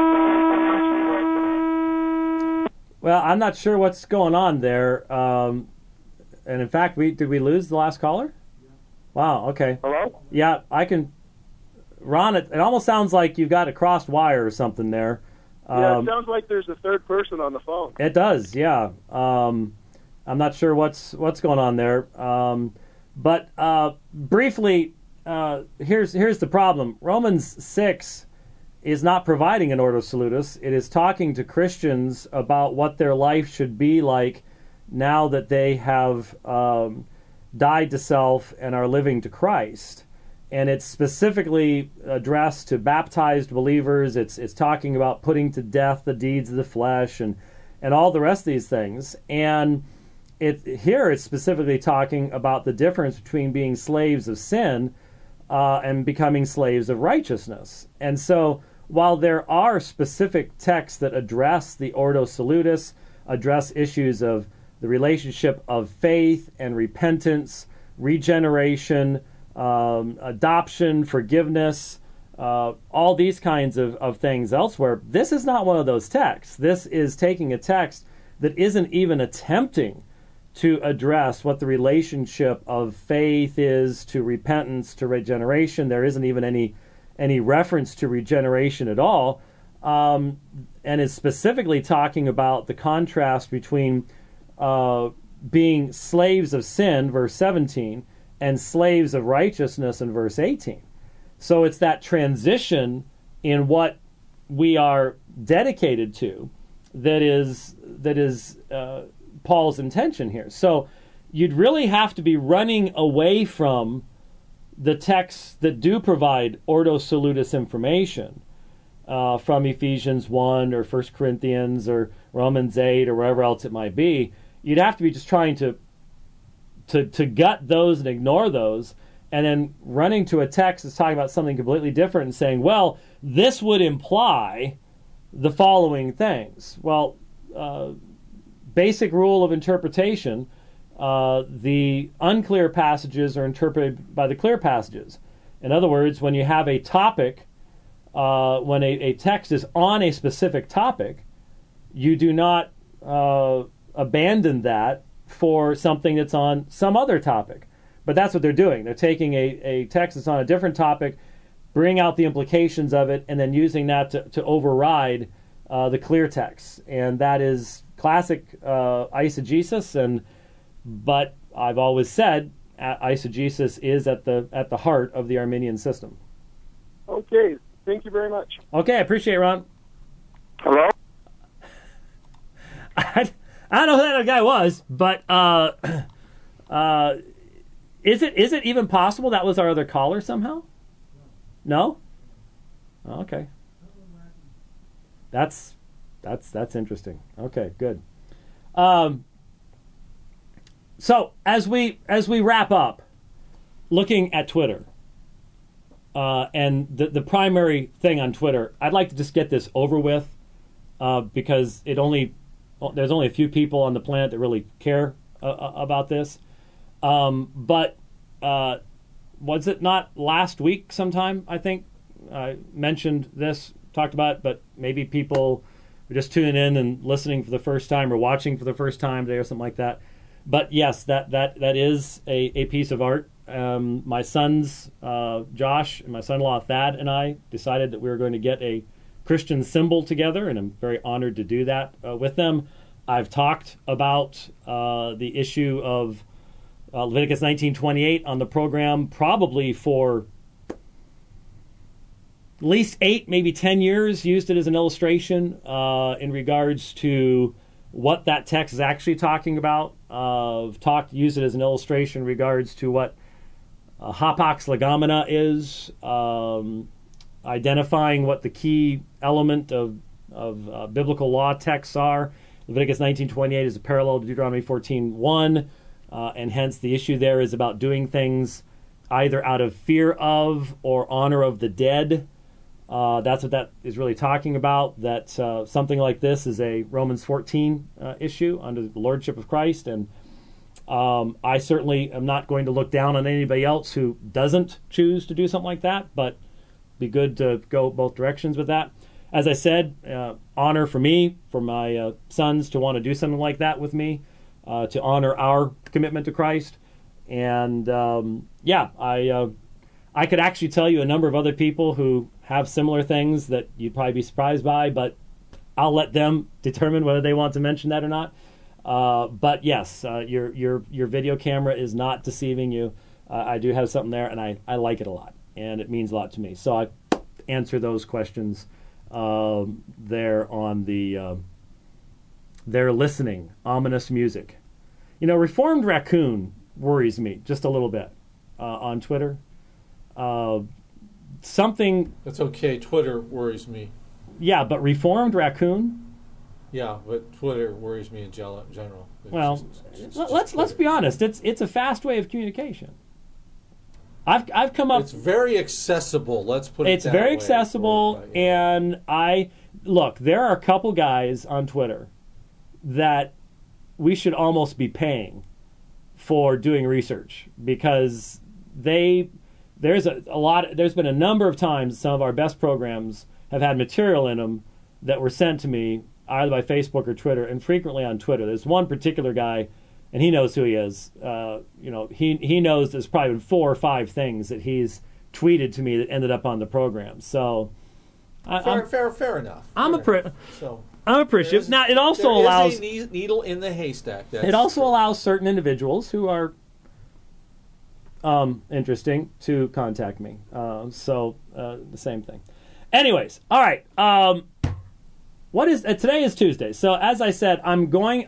Well, I'm not sure what's going on there. And in fact, did we lose the last caller? Wow. Okay. Hello? Yeah, I can. Ron, it almost sounds like you've got a crossed wire or something there. Yeah, it sounds like there's a third person on the phone. It does, yeah. I'm not sure what's going on there. But briefly, here's the problem. Romans 6 is not providing an Ordo Salutis. It is talking to Christians about what their life should be like now that they have died to self and are living to Christ. And it's specifically addressed to baptized believers. It's talking about putting to death the deeds of the flesh and all the rest of these things. And it's specifically talking about the difference between being slaves of sin and becoming slaves of righteousness. And so while there are specific texts that address the Ordo Salutis, address issues of the relationship of faith and repentance, regeneration, adoption, forgiveness, all these kinds of things elsewhere, this is not one of those texts. This is taking a text that isn't even attempting to address what the relationship of faith is to repentance, to regeneration. There isn't even any reference to regeneration at all, and is specifically talking about the contrast between being slaves of sin, verse 17, and slaves of righteousness in verse 18. So it's that transition in what we are dedicated to that is Paul's intention here. So you'd really have to be running away from the texts that do provide Ordo Salutis information from Ephesians 1 or 1 Corinthians or Romans 8 or wherever else it might be. You'd have to be just trying to gut those and ignore those, and then running to a text that's talking about something completely different and saying, well, this would imply the following things. Well, basic rule of interpretation, the unclear passages are interpreted by the clear passages. In other words, when you have a topic, when a text is on a specific topic, you do not abandon that for something that's on some other topic. But that's what they're doing. They're taking a text that's on a different topic, bring out the implications of it, and then using that to override the clear text. And that is classic eisegesis. But I've always said eisegesis is at the heart of the Arminian system. Okay. Thank you very much. Okay, I appreciate it, Ron. Hello? I don't know who that guy was, but is it even possible that was our other caller somehow? No? Oh, okay. That's interesting. Okay, good. So as we wrap up, looking at Twitter, and the primary thing on Twitter, I'd like to just get this over with, because there's only a few people on the planet that really care about this. But was it not last week sometime, I think, I mentioned this, talked about it, but maybe people were just tuning in and listening for the first time or watching for the first time today or something like that. But yes, that is a piece of art my sons, Josh, and my son-in-law Thad, and I decided that we were going to get a Christian symbol together, and I'm very honored to do that with them. I've talked about the issue of Leviticus 19:28 on the program probably for at least 8, maybe 10 years, used it as an illustration in regards to what that text is actually talking about. Used it as an illustration in regards to what hapax legomena is, identifying what the key element of biblical law texts are. Leviticus 19:28 is a parallel to Deuteronomy 14:1, and hence the issue there is about doing things either out of fear of or honor of the dead. That's what that is really talking about, that something like this is a Romans 14 issue under the Lordship of Christ. And I certainly am not going to look down on anybody else who doesn't choose to do something like that, but be good to go both directions with that. As I said, honor for me, for my sons to want to do something like that with me, to honor our commitment to Christ. And I could actually tell you a number of other people who have similar things that you'd probably be surprised by, but I'll let them determine whether they want to mention that or not. But yes, your video camera is not deceiving you. I do have something there, and I like it a lot, and it means a lot to me. So I answer those questions there on the they're listening, ominous music. Reformed Raccoon worries me just a little bit on Twitter. Something... That's okay. Twitter worries me. Yeah, but Reformed Raccoon? Yeah, but Twitter worries me in general. Let's be honest. It's a fast way of communication. I've come up... It's very accessible. Let's put it that way. It's very accessible, and there are a couple guys on Twitter that we should almost be paying for doing research, because there's been a number of times some of our best programs have had material in them that were sent to me either by Facebook or Twitter, and frequently on Twitter. There's one particular guy, and he knows who he is. He knows there's probably been 4 or 5 things that he's tweeted to me that ended up on the program. So, fair enough. I'm appreciative. Now, it also allows a needle in the haystack. It also allows certain individuals who are interesting to contact me. The same thing. Anyways, all right. Today is Tuesday. So as I said, I'm going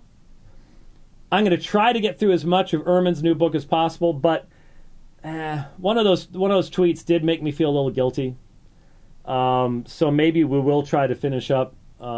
to try to get through as much of Ehrman's new book as possible, but one of those tweets did make me feel a little guilty. So maybe we will try to finish up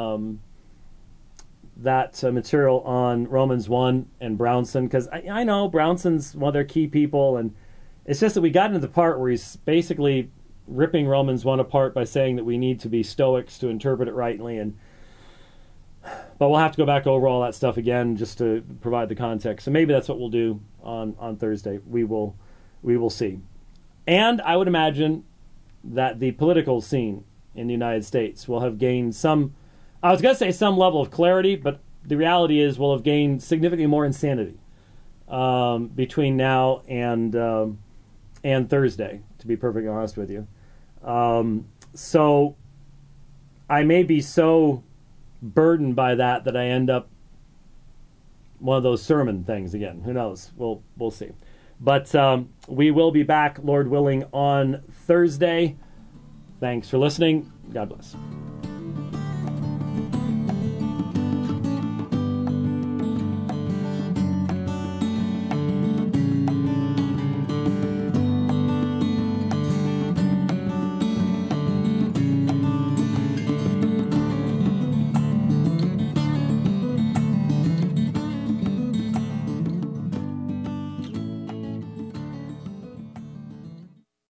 that material on Romans 1 and Brownson, because I know Brownson's one of their key people, and it's just that we got into the part where he's basically ripping Romans 1 apart by saying that we need to be Stoics to interpret it rightly, but we'll have to go back over all that stuff again just to provide the context. So maybe that's what we'll do on Thursday. We will see. And I would imagine that the political scene in the United States will have gained some level of clarity, but the reality is we'll have gained significantly more insanity between now and Thursday, to be perfectly honest with you. So I may be so burdened by that I end up one of those sermon things again. Who knows? We'll see. But we will be back, Lord willing, on Thursday. Thanks for listening. God bless.